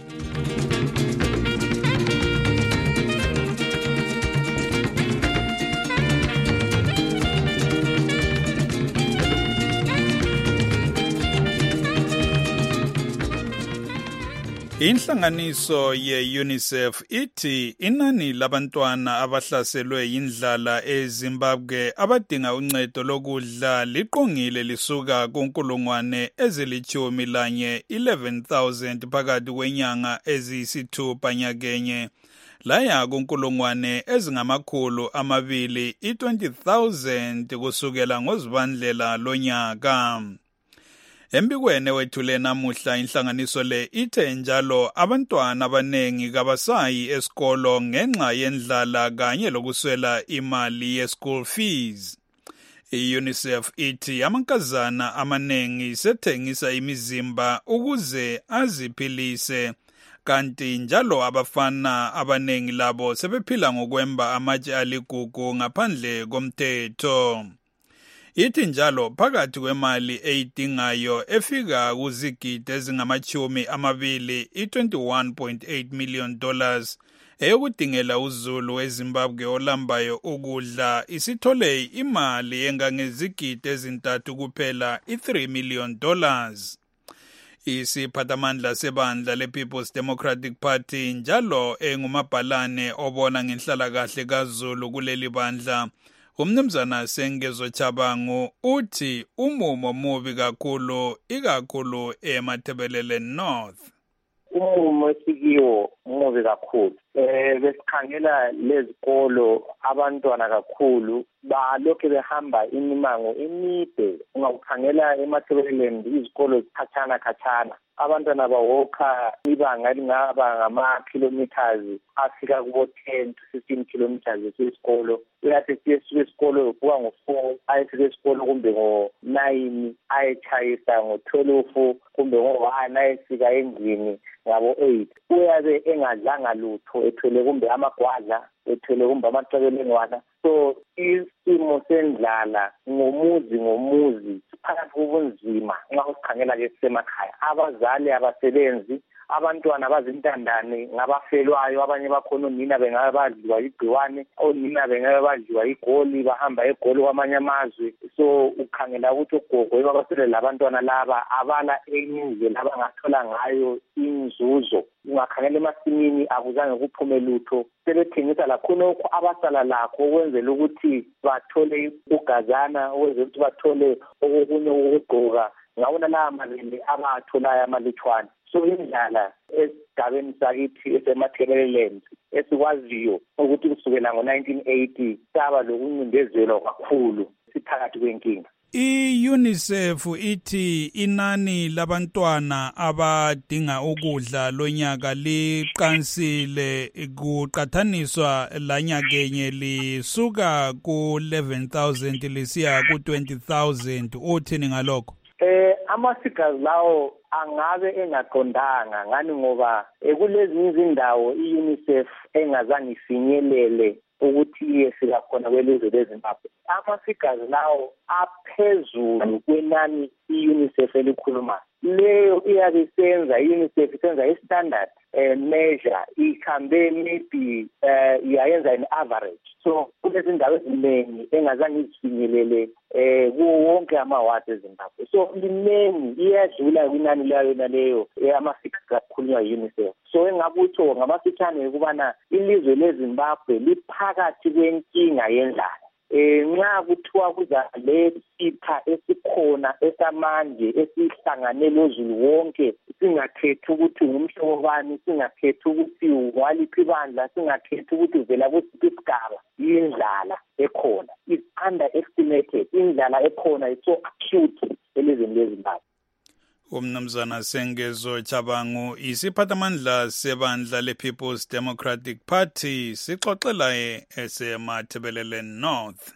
Inhlanganiso ye-UNICEF ithi inani labantwana abahlaselwe yindlala eZimbabwe abadinga uncedo lokudla liqongile lisuka kunkulungwane ezilithumi lanye eleven thousand phakathi kwenyanga eziyisithupha nyakenye laya kunkulungwane ezingamakhulu amabili i-twenty thousand kusukela ngoZibandlela lonyaka. Embikweni wethule namuhla inhlanganiso le ithe njalo abantwana abanengi kabasayi esikolo ngenxa yendlala kanye lokuswela imali ye-school fees. I-UNICEF ithi amankazana amanengi sethengisa imizimba ukuze aziphilise, kanti njalo abafana abanengi labo sebephila ngokwemba amatshe aligugu ngaphandle komthetho. Ithi njalo phakathi kwemali eyidingayo efika kuzigidi ezingamachumi amabili i-twenty-one point eight million dollars eyokudingela uZulu weZimbabwe olambayo ukudla isithole imali engangezigidi ezintathu kuphela i-three million dollars. Isiphathamandla sebandla le-People's Democratic Party njalo engumabhalane obona ngenhlalakahle kaZulu kuleli bandla umnumzana Sengezo Chabangu uthi umumo mubi kakhulu ikakhulu eMathebelele North. Umumo esikiwo mubi kakhulu. Eh besikhangela lezikolo abantwana kakhulu balokho behamba imimango emide. Ungakukhangela eMathebelele izikolo zikhatshana khatshana. Abantwana bawokha ibanga lingaba ngama kilometers afika kubo ten to fifteen kilometers esikolo. Uyathi siyesiwe esikolo kuwa ngo four, ayefika esikolo kumbe ngo nine, ayechayisa ngo twelve kumbe ngo one, ayefika endlini ngabo eight. Uyabe engadlanga lutho, ethwele kumbe amagwadla, ethwele kumbe amaqebelengwana. So isimo sendlala ngomuzi ngomuzi phakathi kobunzima nxa usikhangela ke sisemakhaya. Abazali abasebenzi, abantwana bazintandane ngabafelwayo, abanye bakhona onina bengabe badliwa igciwane, onina bengabe badliwa igoli bahamba egoli kwamanye amazwe. So ukhangela ukuthi ugogo babasele labantwana laba abala enye indlela abangathola ngayo inzuzo. Ungakhangela emasimini akuzange kuphume lutho, sebethengisa lakhonokho abasala lakho ukwenzela ukuthi bathole ugazana, ukwenzela ukuthi bathole okunye ukugqoka ngawona la malini abatholayo amalutshwana. So indlala esigabeni sakithi esematheleland esikwaziyo ukuthi kusukela ngo-nineteen eighty saba lokuncindezelwa kakhulu siphakathi kwenkinga. I-UNICEF ithi inani labantwana abadinga ukudla lonyaka liqansile kuqathaniswa lanyakenye lisuka ku-eleven thousand lisiya ku-twenty thousand. Uthini ngalokho? Eh ama-figures lawo angabe engaqondanga ngani ngoba kulezinye izindawo i-UNICEF engazange ifinyelele ukuthi iyefika khona kwelizwe leZimbabwe. Ama-figures lawo aphezulu kwenani i-UNICEF elikhuluma. Leyo iyabe isenza i-UNICEF isenza i-standard uh, measure ikhambe maybe uh, iyayenza an average. So kulezi ndawo eziningi engazange izifinyelele eh kuwo wonke ama-wards eZimbabwe. So liningi iyadlula kwinani layo naleyo ama-figures akhulunywa yi-UNICEF. So engakutho ngamafitshane ukubana ilizwe leZimbabwe liphakathi kwenkinga yendlala. Eh nxa kuthiwa kuza le sipha esikhona esamanje esihlanganele ozulu wonke, singakhethi ukuthi ngumhlobo bani, singakhethi ukuthi waliphi ibandla, singakhethi ukuthi uvela kusiphi isigaba, indlala ekhona is underestimated. Indlala ekhona is so acute elizweni leZimbabwe. Umnumzana Sengezo Chabangu isiphathamandla sebandla le-People's Democratic Party sixoxela esemathebelele North.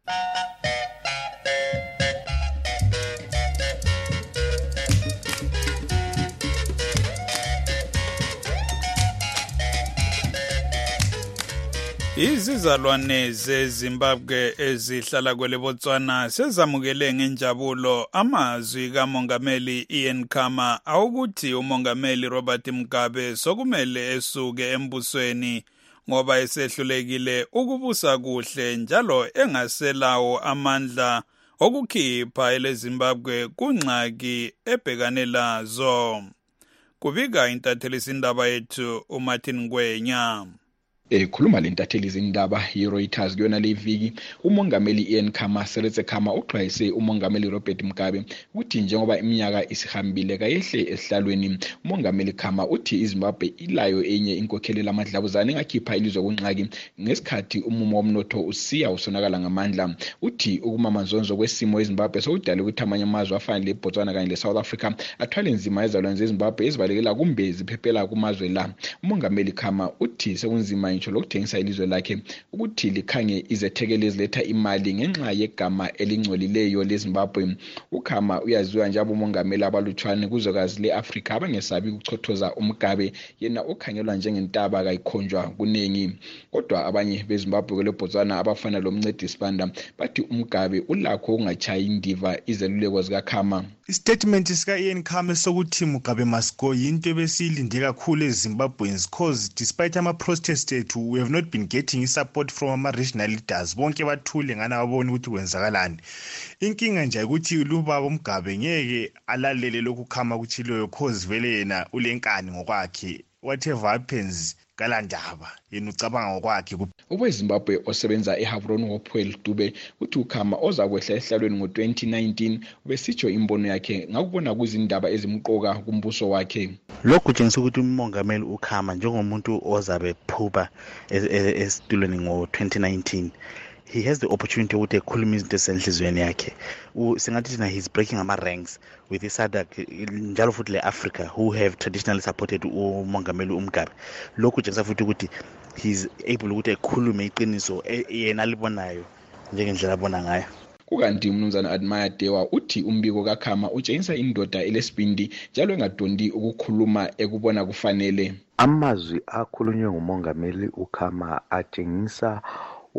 Izizalwane zeZimbabwe ezihlala kwele Botswana sezamukele ngenjabulo amazwi kaMongameli Ian Khama awukuthi uMongameli Robert Mugabe sokumele esuke embusweni ngoba esehlulekile ukubusa kuhle njalo engaselawo amandla okukhipha eleZimbabwe kunxaki ebhekane lazo. Kubika intatheli izindaba yethu uMartin Ngwenya. Ekhuluma lentatheli izindaba yeReuters kuyona le viki uMongameli Ian Khama Seretse Khama uxwayise uMongameli Robert Mugabe ukuthi njengoba iminyaka isihambile kayehle esihlalweni. uMongameli Khama uthi iZimbabwe ilayo enye inkokheli lamadlabuzane engakhipha ilizwe kunxaki ngesikhathi umumo womnotho usiya usonakala ngamandla. Uthi ukumamanzonzo kwesimo eZimbabwe sokudala ukuthi amanye amazwe afana leBotswana kanye leSouth Africa athwale nzima ezalwane zeZimbabwe ezibalekela kumbe ziphephela kumazwe la. uMongameli Khama uthi sekunzima lokuthengisa ilizwe lakhe ukuthi likhange izethekeli eziletha imali ngenxa yegama elingcolileyo leZimbabwe. uKhama uyaziwa njalo umongameli abalutshwane kuzwekazi leAfrica abangesabi ukuchothoza uMugabe, yena ukhangelwa njengentaba kayikhonjwa kunengi. Kodwa abanye beZimbabwe kweleBotswana abafana lomncedisi banda bathi uMugabe ulakho ukungachayi indiva izeluleko zikaKhama. Istatement sika Ian Khama sokuthi Mugabe must go yinto ebesiyilinde kakhulu eZimbabweans because despite ama protests ethu we have not been getting support from ama regional leaders. Bonke bathule ngana babona ukuthi kwenzakalani. Inkinga nje ukuthi lubaba uMugabe ngeke alalele lokhu Khama kuchiloyo cause vele yena ulenkani ngokwakhe. Whatever happens kalandaba yena ucabanga ngokwakhe. UweZimbabwe osebenza eHavron Hopewell Dube uthi uKhama oza kwehla ehlalweni ngo twenty nineteen besitsho imbono yakhe ngakubona kuzindaba ezimqoka kumbuso wakhe. Lokhu kutshengisa ukuthi uMongameli uKhama njengomuntu ozabe phuba esitulweni ngo twenty nineteen he has the opportunity ukuthi ekhulume izinto esenhlizweni yakhe. Singathi thina he's breaking ama ranks with iSADC njalo futhi leAfrica who have traditionally supported uMongameli uMugabe. Lokhu kutshengisa futhi ukuthi he's able ukuthi ekhulume iqiniso yena alibonayo njengendlela abona ngayo. Kukanti umnumzana Admire Dewa uthi umbiko kaKhama utshengisa indoda elesibindi njalo engadondi ukukhuluma ekubona kufanele. Amazwi akhulunywe nguMongameli uKhama atshengisa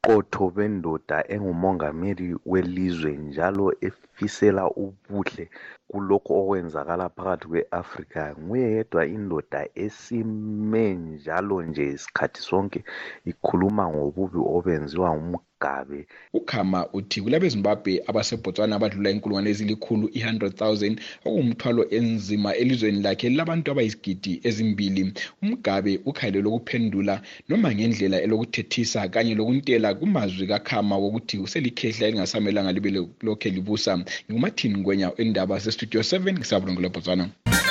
ubuqotho bendoda engumongameli welizwe njalo efisela ubuhle kulokho okwenzakala phakathi kwe-Afrika nguye yedwa indoda esime njalo nje isikhathi sonke ikhuluma ngobubi obenziwa uMugabe. uKhama uthi kulabe Zimbabwe abaseBotswana abadlula inkulungwane ezilikhulu i one hundred thousand okumthwalo enzima elizweni lakhe labantu abayisigidi ezimbili. uMugabe ukhalelo lokuphendula noma ngendlela elokuthethisa kanye lokuntela kumazwi kaKhama wokuthi uselikhehla elingasamelanga libe lokhe libusa. nguMathini Ngwenya endaba sestudio seven ngisabulungile Botswana.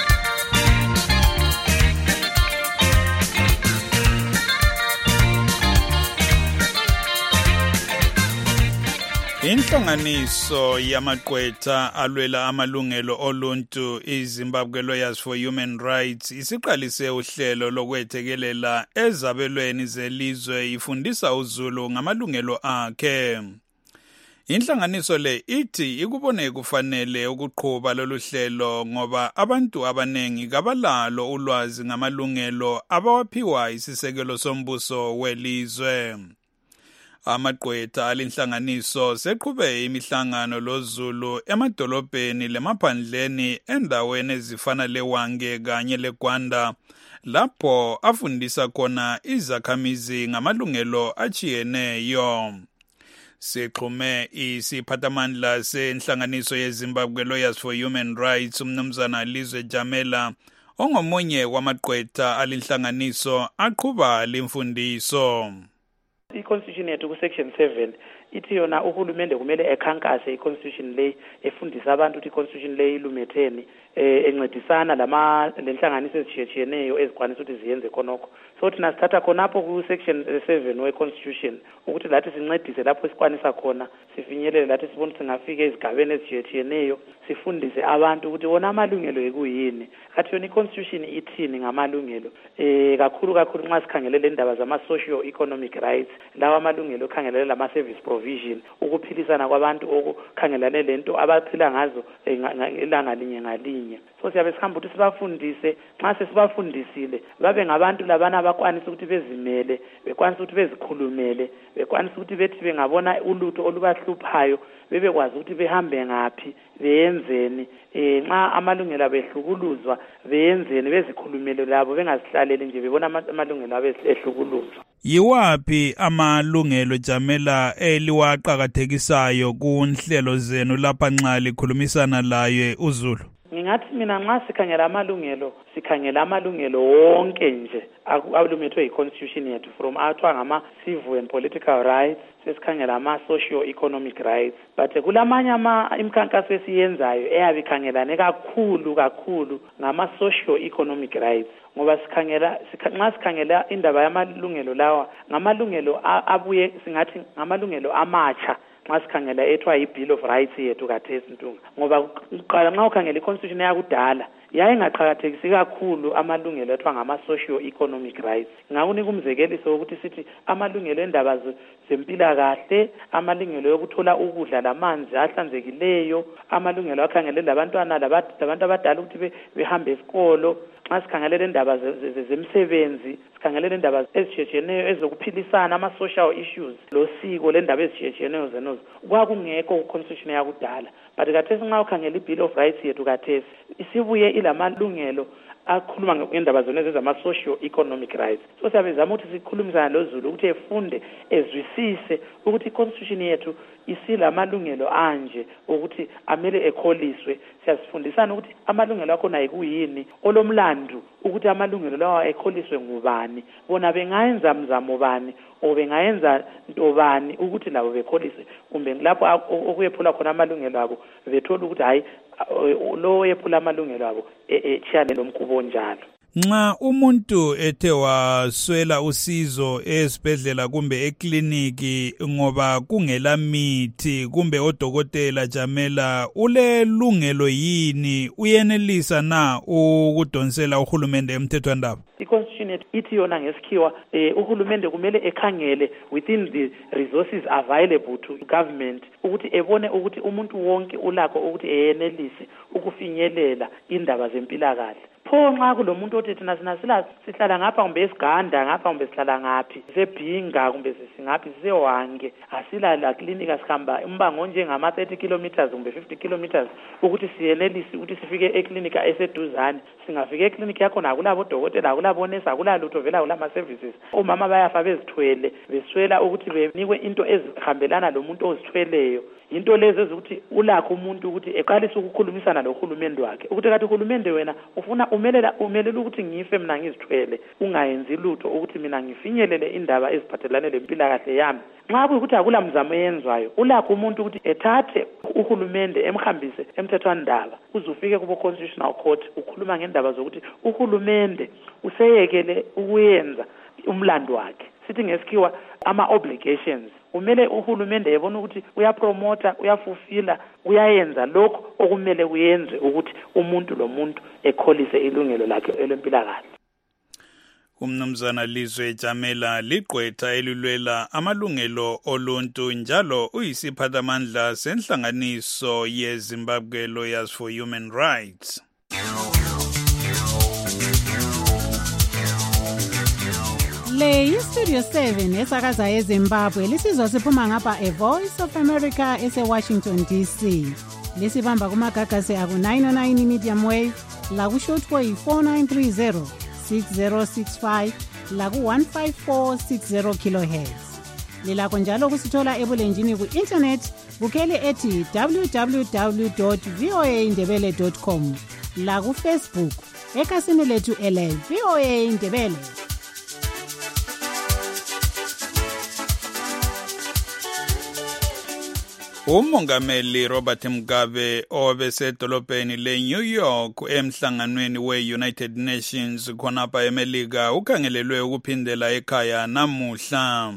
Inhlanganiso yamaqwetha alwela amalungelo oluntu iZimbabwe Lawyers for Human Rights isiqalise uhlelo lokwethekelela ezabelweni zelizwe ifundisa uZulu ngamalungelo akhe. Inhlanganiso le ithi ikubone kufanele ukuqhuba lolu hlelo ngoba abantu abanengi kabalalo ulwazi ngamalungelo abawaphiwa isisekelo sombuso welizwe. Amaqwetha alinhlanganiso seqhube imihlangano loZulu emadolobheni lemaphandleni endaweni ezifana leWange kanye leGwanda lapho afundisa khona izakhamizi ngamalungelo achiyeneyo. Sexhume isiphathamandla senhlanganiso yeZimbabwe Lawyers for Human Rights umnumzana Lizwe Jamela ongomunye wamaqwetha alinhlanganiso aqhuba lemfundiso. I-constitution yethu ku-section seven ithi yona uhulumende kumele ekhankase i-constitution le efundisa abantu ukuthi i-constitution le ilumetheni eh encedisana lama lenhlanganiso ezitshiyeneyo ezikwanisa ukuthi ziyenze khonokho. So thina sithatha khonapho ku-section seven we-constitution ukuthi lathi sincedise lapho sikwanisa khona sifinyelele lathi sibone ukuthi singafika ezigabeni ezitshiyeneyo sifundise abantu ukuthi wona amalungelo ekuyini. Kathi yona i-constitution ithini ngamalungelo eh kakhulu kakhulu nxa sikhangele le ndaba zama socio economic rights lawa amalungelo khangelele lama service provision ukuphilisana kwabantu okukhangelane lento abaphila ngazo ilanga linye ngalinye. So siyabe sikhamba ukuthi sibafundise nxa sesibafundisile babe ngabantu labana abakwanisa ukuthi bezimele bekwanisa ukuthi bezikhulumele bekwanisa ukuthi bethi bengabona ulutho olubahluphayo bebekwazi ukuthi behambe ngaphi beyenzeni eh nxa amalungelo abehlukuluzwa beyenzeni bezikhulumele labo bengazihlaleli nje bebona amalungelo abehlukuluzwa. Yiwapi amalungelo Jamela eliwaqhakathekisayo kunhlelo zenu lapha nxa likhulumisana laye uZulu? Ngingathi mina nxa sikhangela amalungelo sikhangela amalungelo wonke nje alumethwe yi-constitution yethu from athiwa ngama civil and political rights sesikhangela ama socio economic rights but kulamanye ama imikhankaso esiyenzayo eyabe ikhangelane kakhulu kakhulu ngama socio economic rights ngoba sikhangela nxa sikhangela indaba yamalungelo lawa ngamalungelo abuye singathi ngamalungelo amatsha nxa sikhangela ethiwa yi-Bill of Rights yethu kathesi ntunga ngoba uqala nxa ukhangela i-constitution yakudala yayingaqhakathekisi kakhulu amalungelo ethiwa ngama-socio economic rights. Ngakunika umzekeliso wokuthi sithi amalungelo endaba zempilakahle, amalungelo yokuthola ukudla lamanzi ahlanzekileyo, amalungelo akhangele labantwana labantu abadala ukuthi behambe esikolo. Nxa sikhangelele indaba zemsebenzi sikhangelele indaba ezitshiyeneyo ezokuphilisana ama-social issues losiko lendaba ezitshiyeneyo zenozo kwakungekho ku-constitution yakudala but kathesi nxa ukhangela i-Bill of Rights yethu kathesi isibuye ilamalungelo akhuluma ngendaba zona ezama-socio economic rights. So siyabe zama ukuthi sikhulumisana loZulu ukuthi efunde ezwisise ukuthi i-constitution yethu isilamalungelo anje ukuthi amele ekholiswe. Siyasifundisana ukuthi amalungelo akhona yikuyini olomlandu ukuthi amalungelo lawa ekholiswe ngubani bona bengayenza mzamo bani o bengayenza ntobani ukuthi labo bekholiswe kumbe lapho okuyephula khona amalungelo abo bethola ukuthi hayi lo yephula amalungelo abo echiyane lomkubo njalo. Nxa umuntu ethe waswela usizo esibhedlela kumbe ekliniki ngoba kungela mithi kumbe odokotela Jamela ulelungelo yini uyenelisa na ukudonsela uhulumende emthethwandaba? I-constitution ithi yona ngesikhiwa eh, uhulumende kumele ekhangele within the resources available to government ukuthi ebone ukuthi umuntu wonke ulakho ukuthi eyenelise ukufinyelela indaba zempilakahle. Pho nxa kulomuntu othi thina sina sihlala ngapha kumbe esiganda ngapha kumbe sihlala ngaphi sebhinga kumbe singaphi sisewange asila la clinic asikhamba umbango onjengama thirty kilometers kumbe fifty kilometers ukuthi siyenelisi ukuthi sifike eklinika eseduzane. Singafika eklinika yakho nakulabo dokotela akulabo nesi akulalutho vela kulama services. Omama bayafa bezithwele beswela ukuthi benikwe into ezihambelana lomuntu ozithweleyo. Into lezi ezokuthi ulakho umuntu ukuthi eqalise ukukhulumisana nohulumende wakhe ukuthi kathi uhulumende wena ufuna umelela umelela ukuthi ngife mina ngizithwele ungayenzi lutho ukuthi mina ngifinyelele indaba eziphathelane lempilakahle yami. Nxa kuyikuthi akula mzamo yenzwayo ulakho umuntu ukuthi ethathe uhulumende emhambise emthethwandaba uzufike kubo constitutional court ukhuluma ngendaba zokuthi uhulumende useyekele ukuyenza umlando wakhe. Sithi ngesikhiwa ama obligations kumele uhulumende yebona ukuthi uyapromota uyafulfilla uyayenza lokho okumele kuyenze ukuthi umuntu lo muntu ekholise ilungelo lakhe elempilakahle. Umnumzana Lizwe Jamela ligqwetha elilwela amalungelo oluntu njalo uyisiphathamandla senhlanganiso yeZimbabwe Lawyers for Human Rights. Le yiStudio seven esakaza eZimbabwe lisizwa siphuma ngapha e Voice of America ese Washington D C. Lisibamba kumagagasi aku nine oh nine medium wave la ku shortwave four nine three zero six zero six five la ku one five four six zero kilohertz. Lilakho njalo kusithola ebulenjini ku internet bukele ethi w w w dot voa ndebele dot com la ku Facebook ekasini lethu ele VOA Ndebele. Umongameli Robert Mugabe obesedolobheni leNew York emhlanganweni we-United Nations khonapha eMelika ukhangelelwe ukuphindela ekhaya namuhla.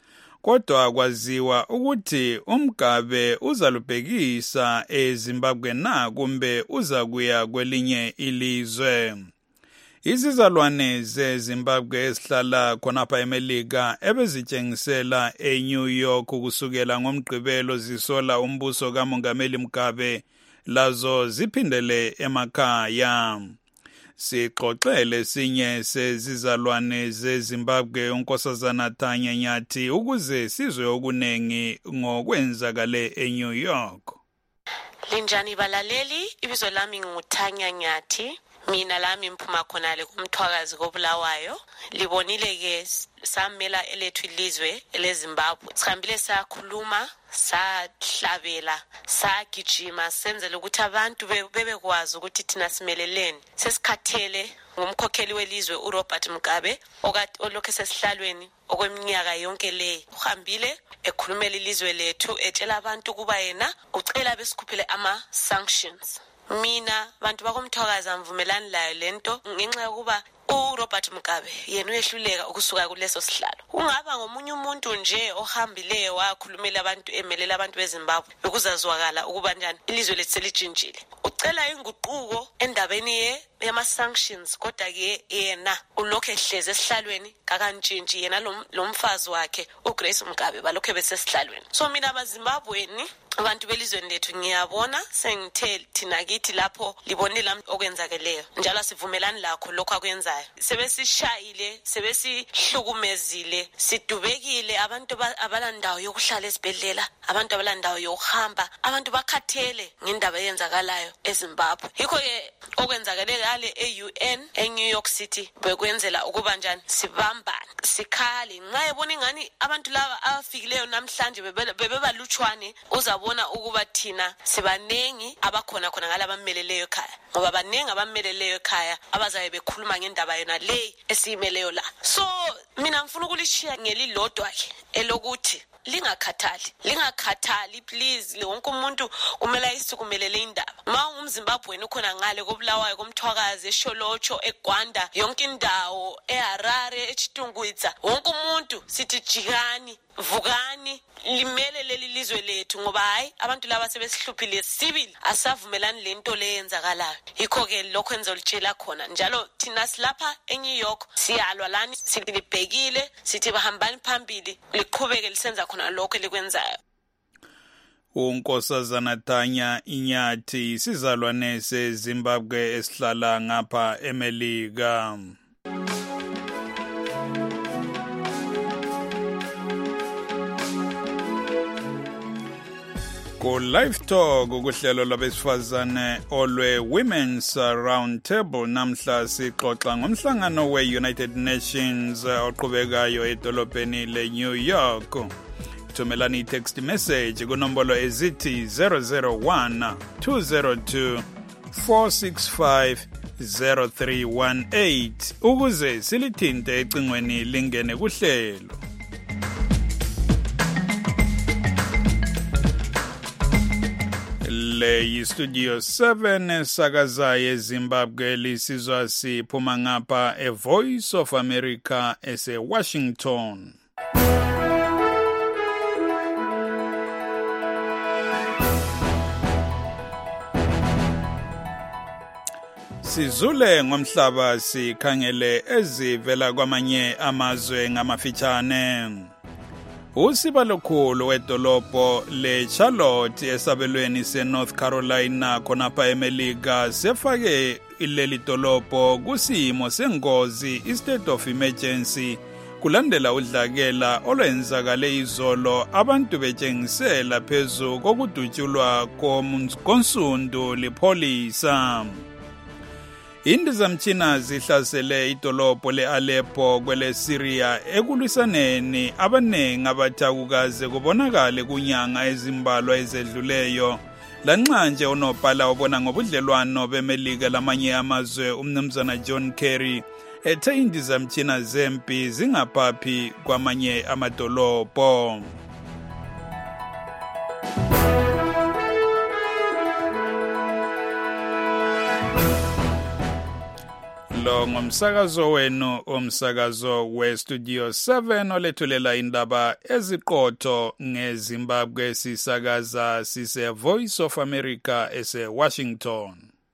Kodwa kwaziwa ukuthi uMugabe uzalubhekisa eZimbabwe na kumbe uzakuya kwelinye ilizwe. Izizalwane zeZimbabwe esihlala khonapha eMelika ebezitshengisela eNew York kusukela ngomgqibelo zisola umbuso kaMongameli Mugabe lazo ziphindele emakhaya. Sixoxele sinye sezizalwane zeZimbabwe uNkosazana Tanya Nyathi ukuze sizwe okunengi ngokwenzakale eNew York. Linjani balaleli, ibizo lami nguTanya Nyathi. Mina lami mphuma khonale kumthwakazi koBulawayo. Libonile ke samela elethu ilizwe eleZimbabwe. Sikhambile sakhuluma, sahlabela, sagijima senzele ukuthi abantu bebekwazi ukuthi thina simeleleni. Sesikhathele ngumkhokheli welizwe uRobert Mugabe okade olokho sesihlalweni okweminyaka yonke le. Uhambile ekhulumela ilizwe lethu etshela abantu kuba yena ucela besikhuphele ama sanctions. Mina bantu bakomthwakazi amvumelani layo lento ngenxa yokuba uRobert Mugabe yena uyehluleka ukusuka kuleso sihlalo. Ungaba ngomunye umuntu nje ohambileyo wakhulumela abantu emelela abantu beZimbabwe bekuzazwakala ukuba njani ilizwe lethu selijinjile. Ucela inguquko endabeni ye yama sanctions kodwa ke yena ulokho ehleze esihlalweni kakantshintshi yena lo mfazi wakhe uGrace Mugabe balokho besesihlalweni. So mina abaZimbabweni abantu belizweni lethu ngiyabona sengitheli thina kithi lapho libonela okwenzakeleyo njalo sivumelani lakho lokho akwenzayo. Sebesishayile sebesihlukumezile sidubekile abantu abalandawo yokuhlala esibhedlela abantu abalandawo yokuhamba abantu bakhathele ngendaba eyenzakalayo eZimbabwe. Yikho ke okwenzakele ngale e-U N eNew York City bekwenzela ukuba njani sibambane sikhale nxa ebona ingani abantu laba abafikileyo namhlanje bebebalutshwane uzabona ukuba thina sibanengi abakhona khona ngalaba abameleleyo ekhaya ngoba banengi abameleleyo ekhaya abazabe bekhuluma ngendaba yona le esiyimeleyo la. So mina ngifuna ukulishiya ngelilodwa ke elokuthi lingakhathali lingakhathali please wonke umuntu kumele isikumelele indaba. Ma ungumZimbabwe ukhona ngale koBulawayo komthwakazi eSholotsho eGwanda yonke indawo eHarare eChitungwitsa wonke umuntu sithi jikani vukani limele leli lizwe lethu ngoba hayi abantu laba sebesihluphile sibili asavumelani lento leyenzakalayo. Yikho ke lokho enzolitshela khona njalo thina silapha eNew York siyalwa lani silibhekile sithi bahambani phambili liqhubeke lisenza khona lokho elikwenzayo. uNkosazana Tanya Nyathi sizalwane seZimbabwe esihlala ngapha eMelika. ku live talk ukuhlelo labesifazane olwe Women's Round Table namhla sixoxa ngomhlangano we-United Nations oqhubekayo edolobheni le-New York. Thumelani i-text message kunombolo ezithi zero zero one two zero two four six five zero three one eight ukuze silithinte ecingweni lingene kuhlelo. Le yi-Studio seven sakazayo eZimbabwe lisizwa siphuma ngapha e-Voice of America ese-Washington. Sizule ngomhlaba sikhangele ezivela kwamanye amazwe ngamafitshane. Usiba lokhulu wedolobho le-Charlotte esabelweni se-North Carolina khonapha eMelika sefake ileli dolobho kusimo sengozi i-state of emergency kulandela udlakela olwenzakale izolo abantu betshengisela phezu kokudutshulwa konsundu lipholisa. Indizamtshina zihlasele idolobho le-Aleppo kwele Syria ekulwisaneni abanengi abathakukaze kubonakale kunyanga ezimbalwa ezedluleyo. Lanxa nje unobhala obona ngobudlelwano beMelika lamanye amazwe umnumzana John Kerry ethe indizamtshina zempi zingaphaphi kwamanye amadolobho. Lo ngomsakazo wenu umsakazo we-Studio seven olethulela indaba eziqotho ngeZimbabwe sisakaza sise-Voice of America ese-Washington.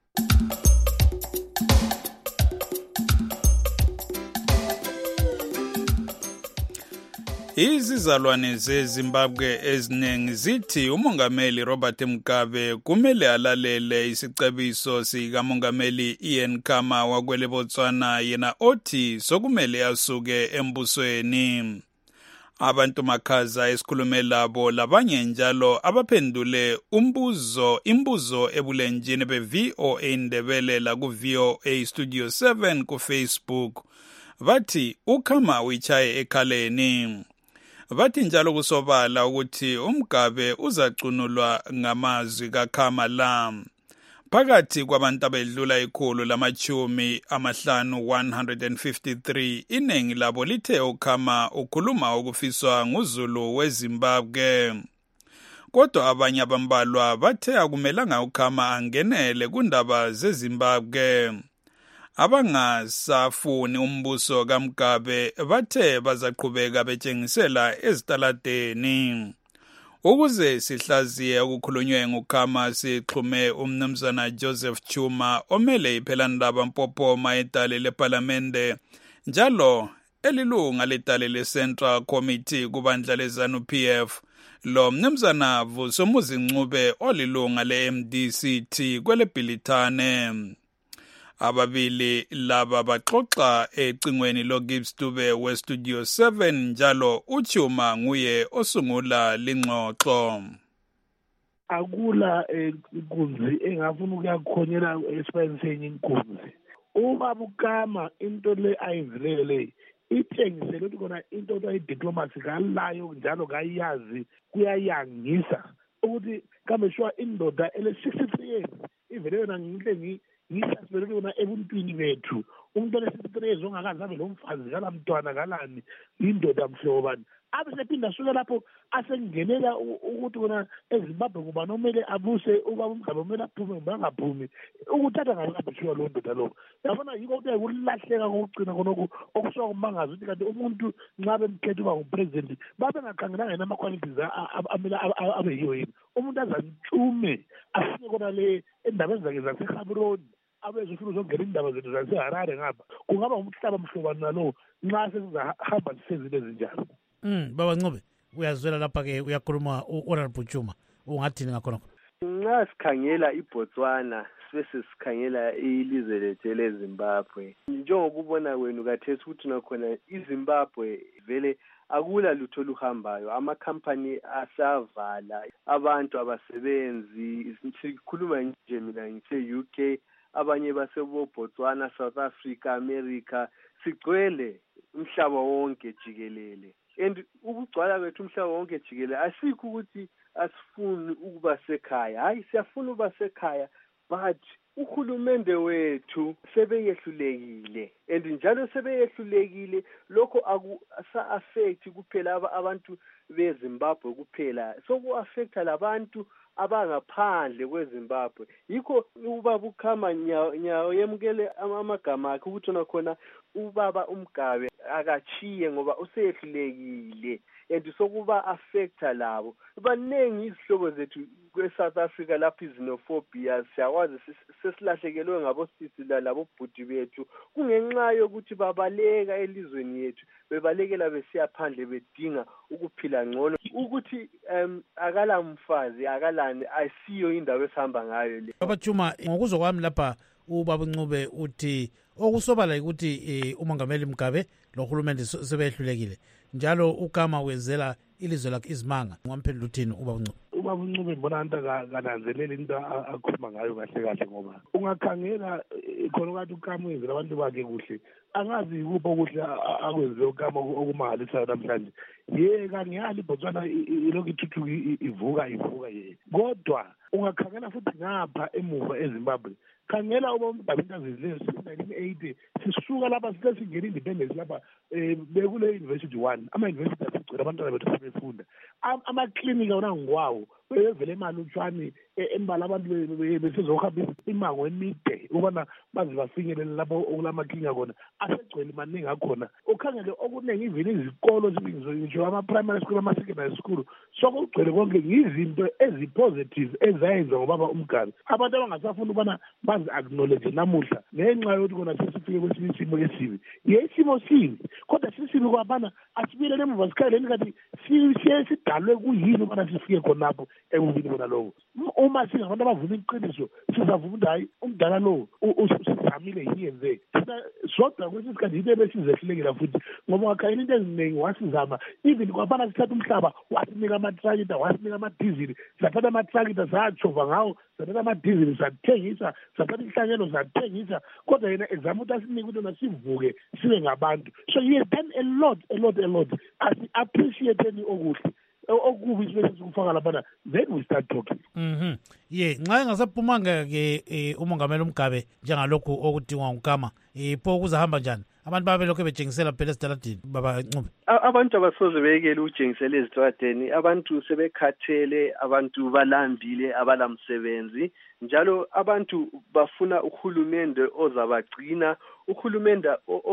Izizalwane zeZimbabwe eziningi zithi umongameli Robert Mugabe kumele alalele isicebiso sikamongameli Ian Khama wakwele Botswana yena othi sokumele asuke embusweni. Abantu makhaza esikhulume labo labanye njalo abaphendule umbuzo imbuzo ebulenjini be-V O A Ndebele la ku-V O A Studio seven ku Facebook bathi uKhama uyichaye ekhaleni. Bathi njalo kusobala ukuthi uMgabe uzacunulwa ngamazwi kaKhama la. Phakathi kwabantu abedlula ikhulu lamachumi amahlanu one hundred fifty-three iningi labo lithe uKhama ukhuluma ukufiswa nguzulu weZimbabwe. Kodwa abanye abambalwa bathe akumelanga uKhama angenele kundaba zeZimbabwe. Abangasafuni umbuso kaMgabe bathe bazaqhubeka betshengisela ezitaladeni. Ukuze sihlaziye ukukhulunywe nguKhama sixhume umnumzana Joseph Chuma omele iphelandaba Mpophoma edale leParlamente njalo elilunga ledale le-Central Committee kubandla le-ZANU P F. Lo mnumzana Vusomuzi Ncube olilunga le-M D C T kwele Bhilithane. Ababili laba baxoxa ecingweni loGibbs Dube we-Studio seven njalo uChuma nguye osungula lingxoxo. Akula inkunzi engafuna ukuyakhonyela esiphenzeni inkunzi. Uma buKhama into le ayivulele ithengisele ukuthi kona into ayidiplomacy kalayo njalo kayazi kuyayangisa ukuthi kambe shwa indoda ele sixty-three years ivele yona ngihle ngisasibele yona ebuntwini bethu umuntu ole-sixty-three years ongakazi abe lo mfazi kala mntwana kalani indoda mhlobo bani abe sephinda suke lapho asengenela ukuthi kona eZimbabwe kuba nomele abuse ubaba uMgabe umele aphume bangaphumi ukuthatha ngabashiwa lo ndoda lo yabona yiko ukuthi ukulahleka kokugcina khonoko okusuka kumangaza ukuthi kanti umuntu nxa bemkhetha uba ngupresident babe ngakhangelanga yena ama-qualities amele abe yiyo yini umuntu azantshume afike kona le endabeni zakhe zaseGaborone abezofuna uzongena indaba zethu zaseHarare ngapha kungaba umhlaba mhlobani nalo nxa sesizahamba sisezile ezinjalo. Mm, Baba Ncube uyazwela lapha ke uyakhuluma uHonorable Chuma ungathini ngakhona? Nxa sikhangela iBotswana bese sikhangela ilizwe lethu leZimbabwe njengokubona kwenu kathesi ukuthi nakhona iZimbabwe vele akula lutho luhambayo, amakhampani asavala, abantu abasebenzi, sikhuluma nje mina ngise-U K, abanye basebo-Botswana, South Africa, America, sigcwele umhlaba wonke jikelele. And ukugcwala kwethu umhlaba wonke jikelele asikho ukuthi asifuni ukuba sekhaya, hayi siyafuna ukuba sekhaya, but uhulumende wethu sebeyehlulekile, and njalo sebeyehlulekile lokho akusa-affect kuphela abantu beZimbabwe kuphela, soku-affecta labantu abangaphandle kweZimbabwe. Yikho ubaba uKhama nyawo yemukele amagama akhe ukuthi nakhona ubaba uMgabe akachiye ngoba usehlulekile, and sokuba affecta labo. Baningi izihlobo zethu kwe-South Africa lapho izinophobia, siyawazi sesilahlekelwe ngabo sisi labo bhuti bethu kungenxa yokuthi babaleka elizweni yethu, bebalekela besiya phandle bedinga ukuphila ngcono, ukuthi um akala mfazi akalani ayisiyo indaba esihamba ngayo le. Baba Chuma, ngokuzwa kwami lapha ubaba uNcube uthi okusobala ukuthi eh, umongameli Mugabe lohulumende sebehlulekile, njalo uKhama wezela ilizwe lakhe izimanga. Ngamphendula uthini ubaba uNcube? Ubaba uNcube ngibona into kananzelela into akhuluma ngayo kahle kahle, ngoba ungakhangela khona ukuthi uKhama wenzela abantu bakhe kuhle, angazi kupho kuhle akwenze uKhama okumangalisayo namhlanje. Ye kangiyali Botswana ilokhu ithuthuka ivuka ivuka ye, kodwa ungakhangela futhi ngapha emuva eZimbabwe, khangela uba uMgabe intazizile nineteen eighty sisuka lapha sisingena independence lapha eh bekule university one, ama university asigcina abantwana bethu sebefunda, ama-clinic awona ngwawo bevele imali utshwani embala abantu besizohamba imango emide ukubana baze bafinyelele lapho okulama-clinic khona, asegcwele maningi akhona. Ukhangele okuningi ivini izikolo ngisho ama-primary school, ama-secondary school, sokugcwele konke ngizinto ezi-positive ezayenza ngobaba uMgabe. Abantu abangasafuna ukubana bazi-acknowledge namuhla ngenxa yokuthi kona sesifike kwesinye isimo esibi. Ye isimo sibi, kodwa sisibi kwabana asibuyelele emuva sikhaleni kathi siye sidalwe kuyini ukubana sifike khonapho ekubini kona lowo. Uma singabantu abavuma iqiniso sizavuma ukuthi hayi umdala lowo usizamile yini yenze sodwa kwesinye isikhathi yinto ebesizehlulekela futhi, ngoba ungakhangela into eziningi wasizama, even kwabana sithatha umhlaba wasinika amatrakita, wasinika amadizili, sathatha amatrakita satshova ngawo, sathatha amadizili sathengisa, sathatha inhlanyelo sathengisa, kodwa yena ezama ukuthi asinike ukuthi na sivuke sibe ngabantu. So he has done a lot a lot a lot, asi-appreciate-eni okuhle okubi sibese sikufaka laphana, then we start talking. Mhm. Ye nxa engasaphumanga ke umongameli uMgabe njengalokhu okudingwa nguKhama, eh pho kuzahamba njani? Abantu babe lokho bejengisela phela esitaladini baba Ncube. Abantu abasoze beyekele ujengisela ezitradeni, abantu sebekhathele, abantu balambile, abalamsebenzi, njalo abantu bafuna uhulumende ozabagcina, uhulumende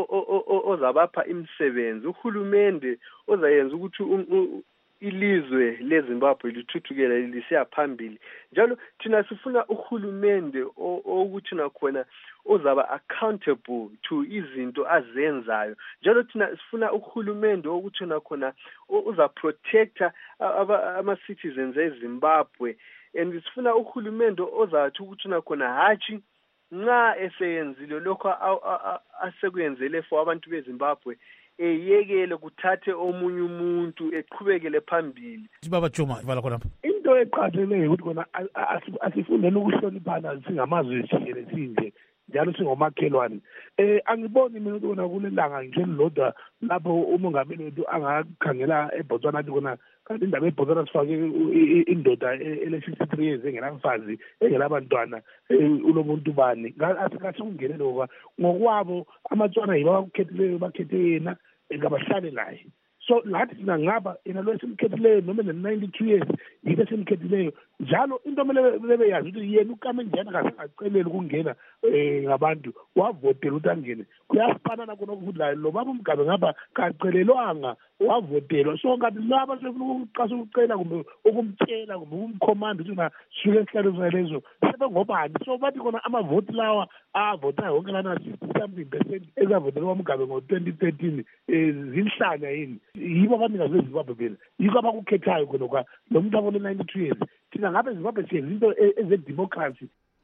ozabapha imisebenzi, uhulumende ozayenza ukuthi ilizwe leZimbabwe lithuthukela lisiya phambili. Njalo thina sifuna uhulumende ukuthi nakhona ozaba accountable to izinto azenzayo. Njalo thina sifuna uhulumende ukuthi nakhona uza protector ama citizens eZimbabwe, and sifuna uhulumende ozathi ukuthi nakhona hathi nxa eseyenzile lokho asekwenzele for abantu beZimbabwe eyekele kuthathe omunye umuntu eqhubekele phambili. Baba Chuma vala khona. Into eqhatheleyo ukuthi kona asifundeni ukuhloniphana singamazwe jikelele sinje, njalo singomakhelwane. Eh angiboni mina ukuthi kona kulelanga nje lodwa lapho umongameli wethu angakhangela eBotswana athi kona kanti indaba eBotswana sifake indoda ele-sixty-three years engenamfazi engelabantwana ulomuntu bani, asikasungene lokho ngokwabo amaTswana yibo abakukhethileyo, bakhethe yena engabahlale naye. So lathi thina ngaba yena lo esimkhethileyo noma ne-ninety-two years yikho esimkhethileyo, njalo into mele bebeyazi ukuthi yena uKhama njena kasengaceleli ukungena um ngabantu, wavotela ukuthi angene. Kuyafana nakho nokuvudlayo lo baba uMgabe ngapha kacelelwanga, wavotelwa. So ngathi laba sebefuna ukuqasa ukucela kumbe ukumtshela kumbe ukumkhomanda ukuthi na suke esihlalweni salezo sebengobani. So bathi khona amavoti lawa avotayo wonke lana sixty something percent ezavotelwa uMgabe ngo-twenty thirteen zinhlanya yini, yibo abanikazi beZimbabwe phela, yikho abakukhethayo khonokwa lo muntu abone ninety-two years. Thina ngabe eZimbabwe siyenza into ezedemocracy.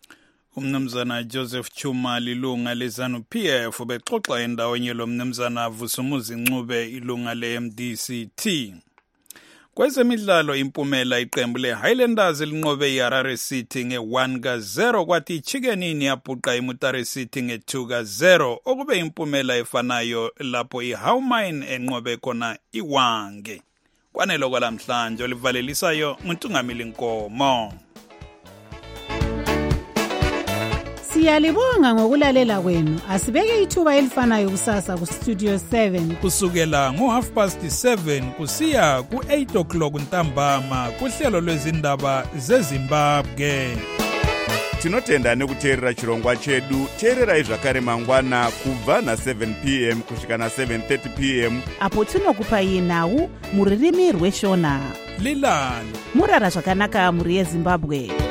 umnumzana Joseph Chuma lilunga lezanu P F bexoxa endawonye lo mnumzana Vusumuzi Ncube ilunga le-M D C T. Kwezemidlalo impumela iqembu le-Highlanders linqobe i-Harare City nge-one ka zero kwathi iChickenini yabhuqa iMutare City nge-two ka zero okube impumela efanayo lapho iHowmine enqobe khona iWange. Kwanelo kwalamhlanje olivalelisayo nguNtungamili Nkomo. Siyalibonga ngokulalela kwenu. Asibeke ithuba elifanayo kusasa ku Studio seven. Kusukela ngo half past seven kusiya ku eight o'clock ntambama kuhlelo lwezindaba zeZimbabwe. Tinotenda nekuteerera chirongwa chedu. Teererai zvakare mangwana kubva na seven p m kusvika na seven thirty p m apo tinokupai nhau muririmi rweshona. Lilani murara zvakanaka muri yeZimbabwe.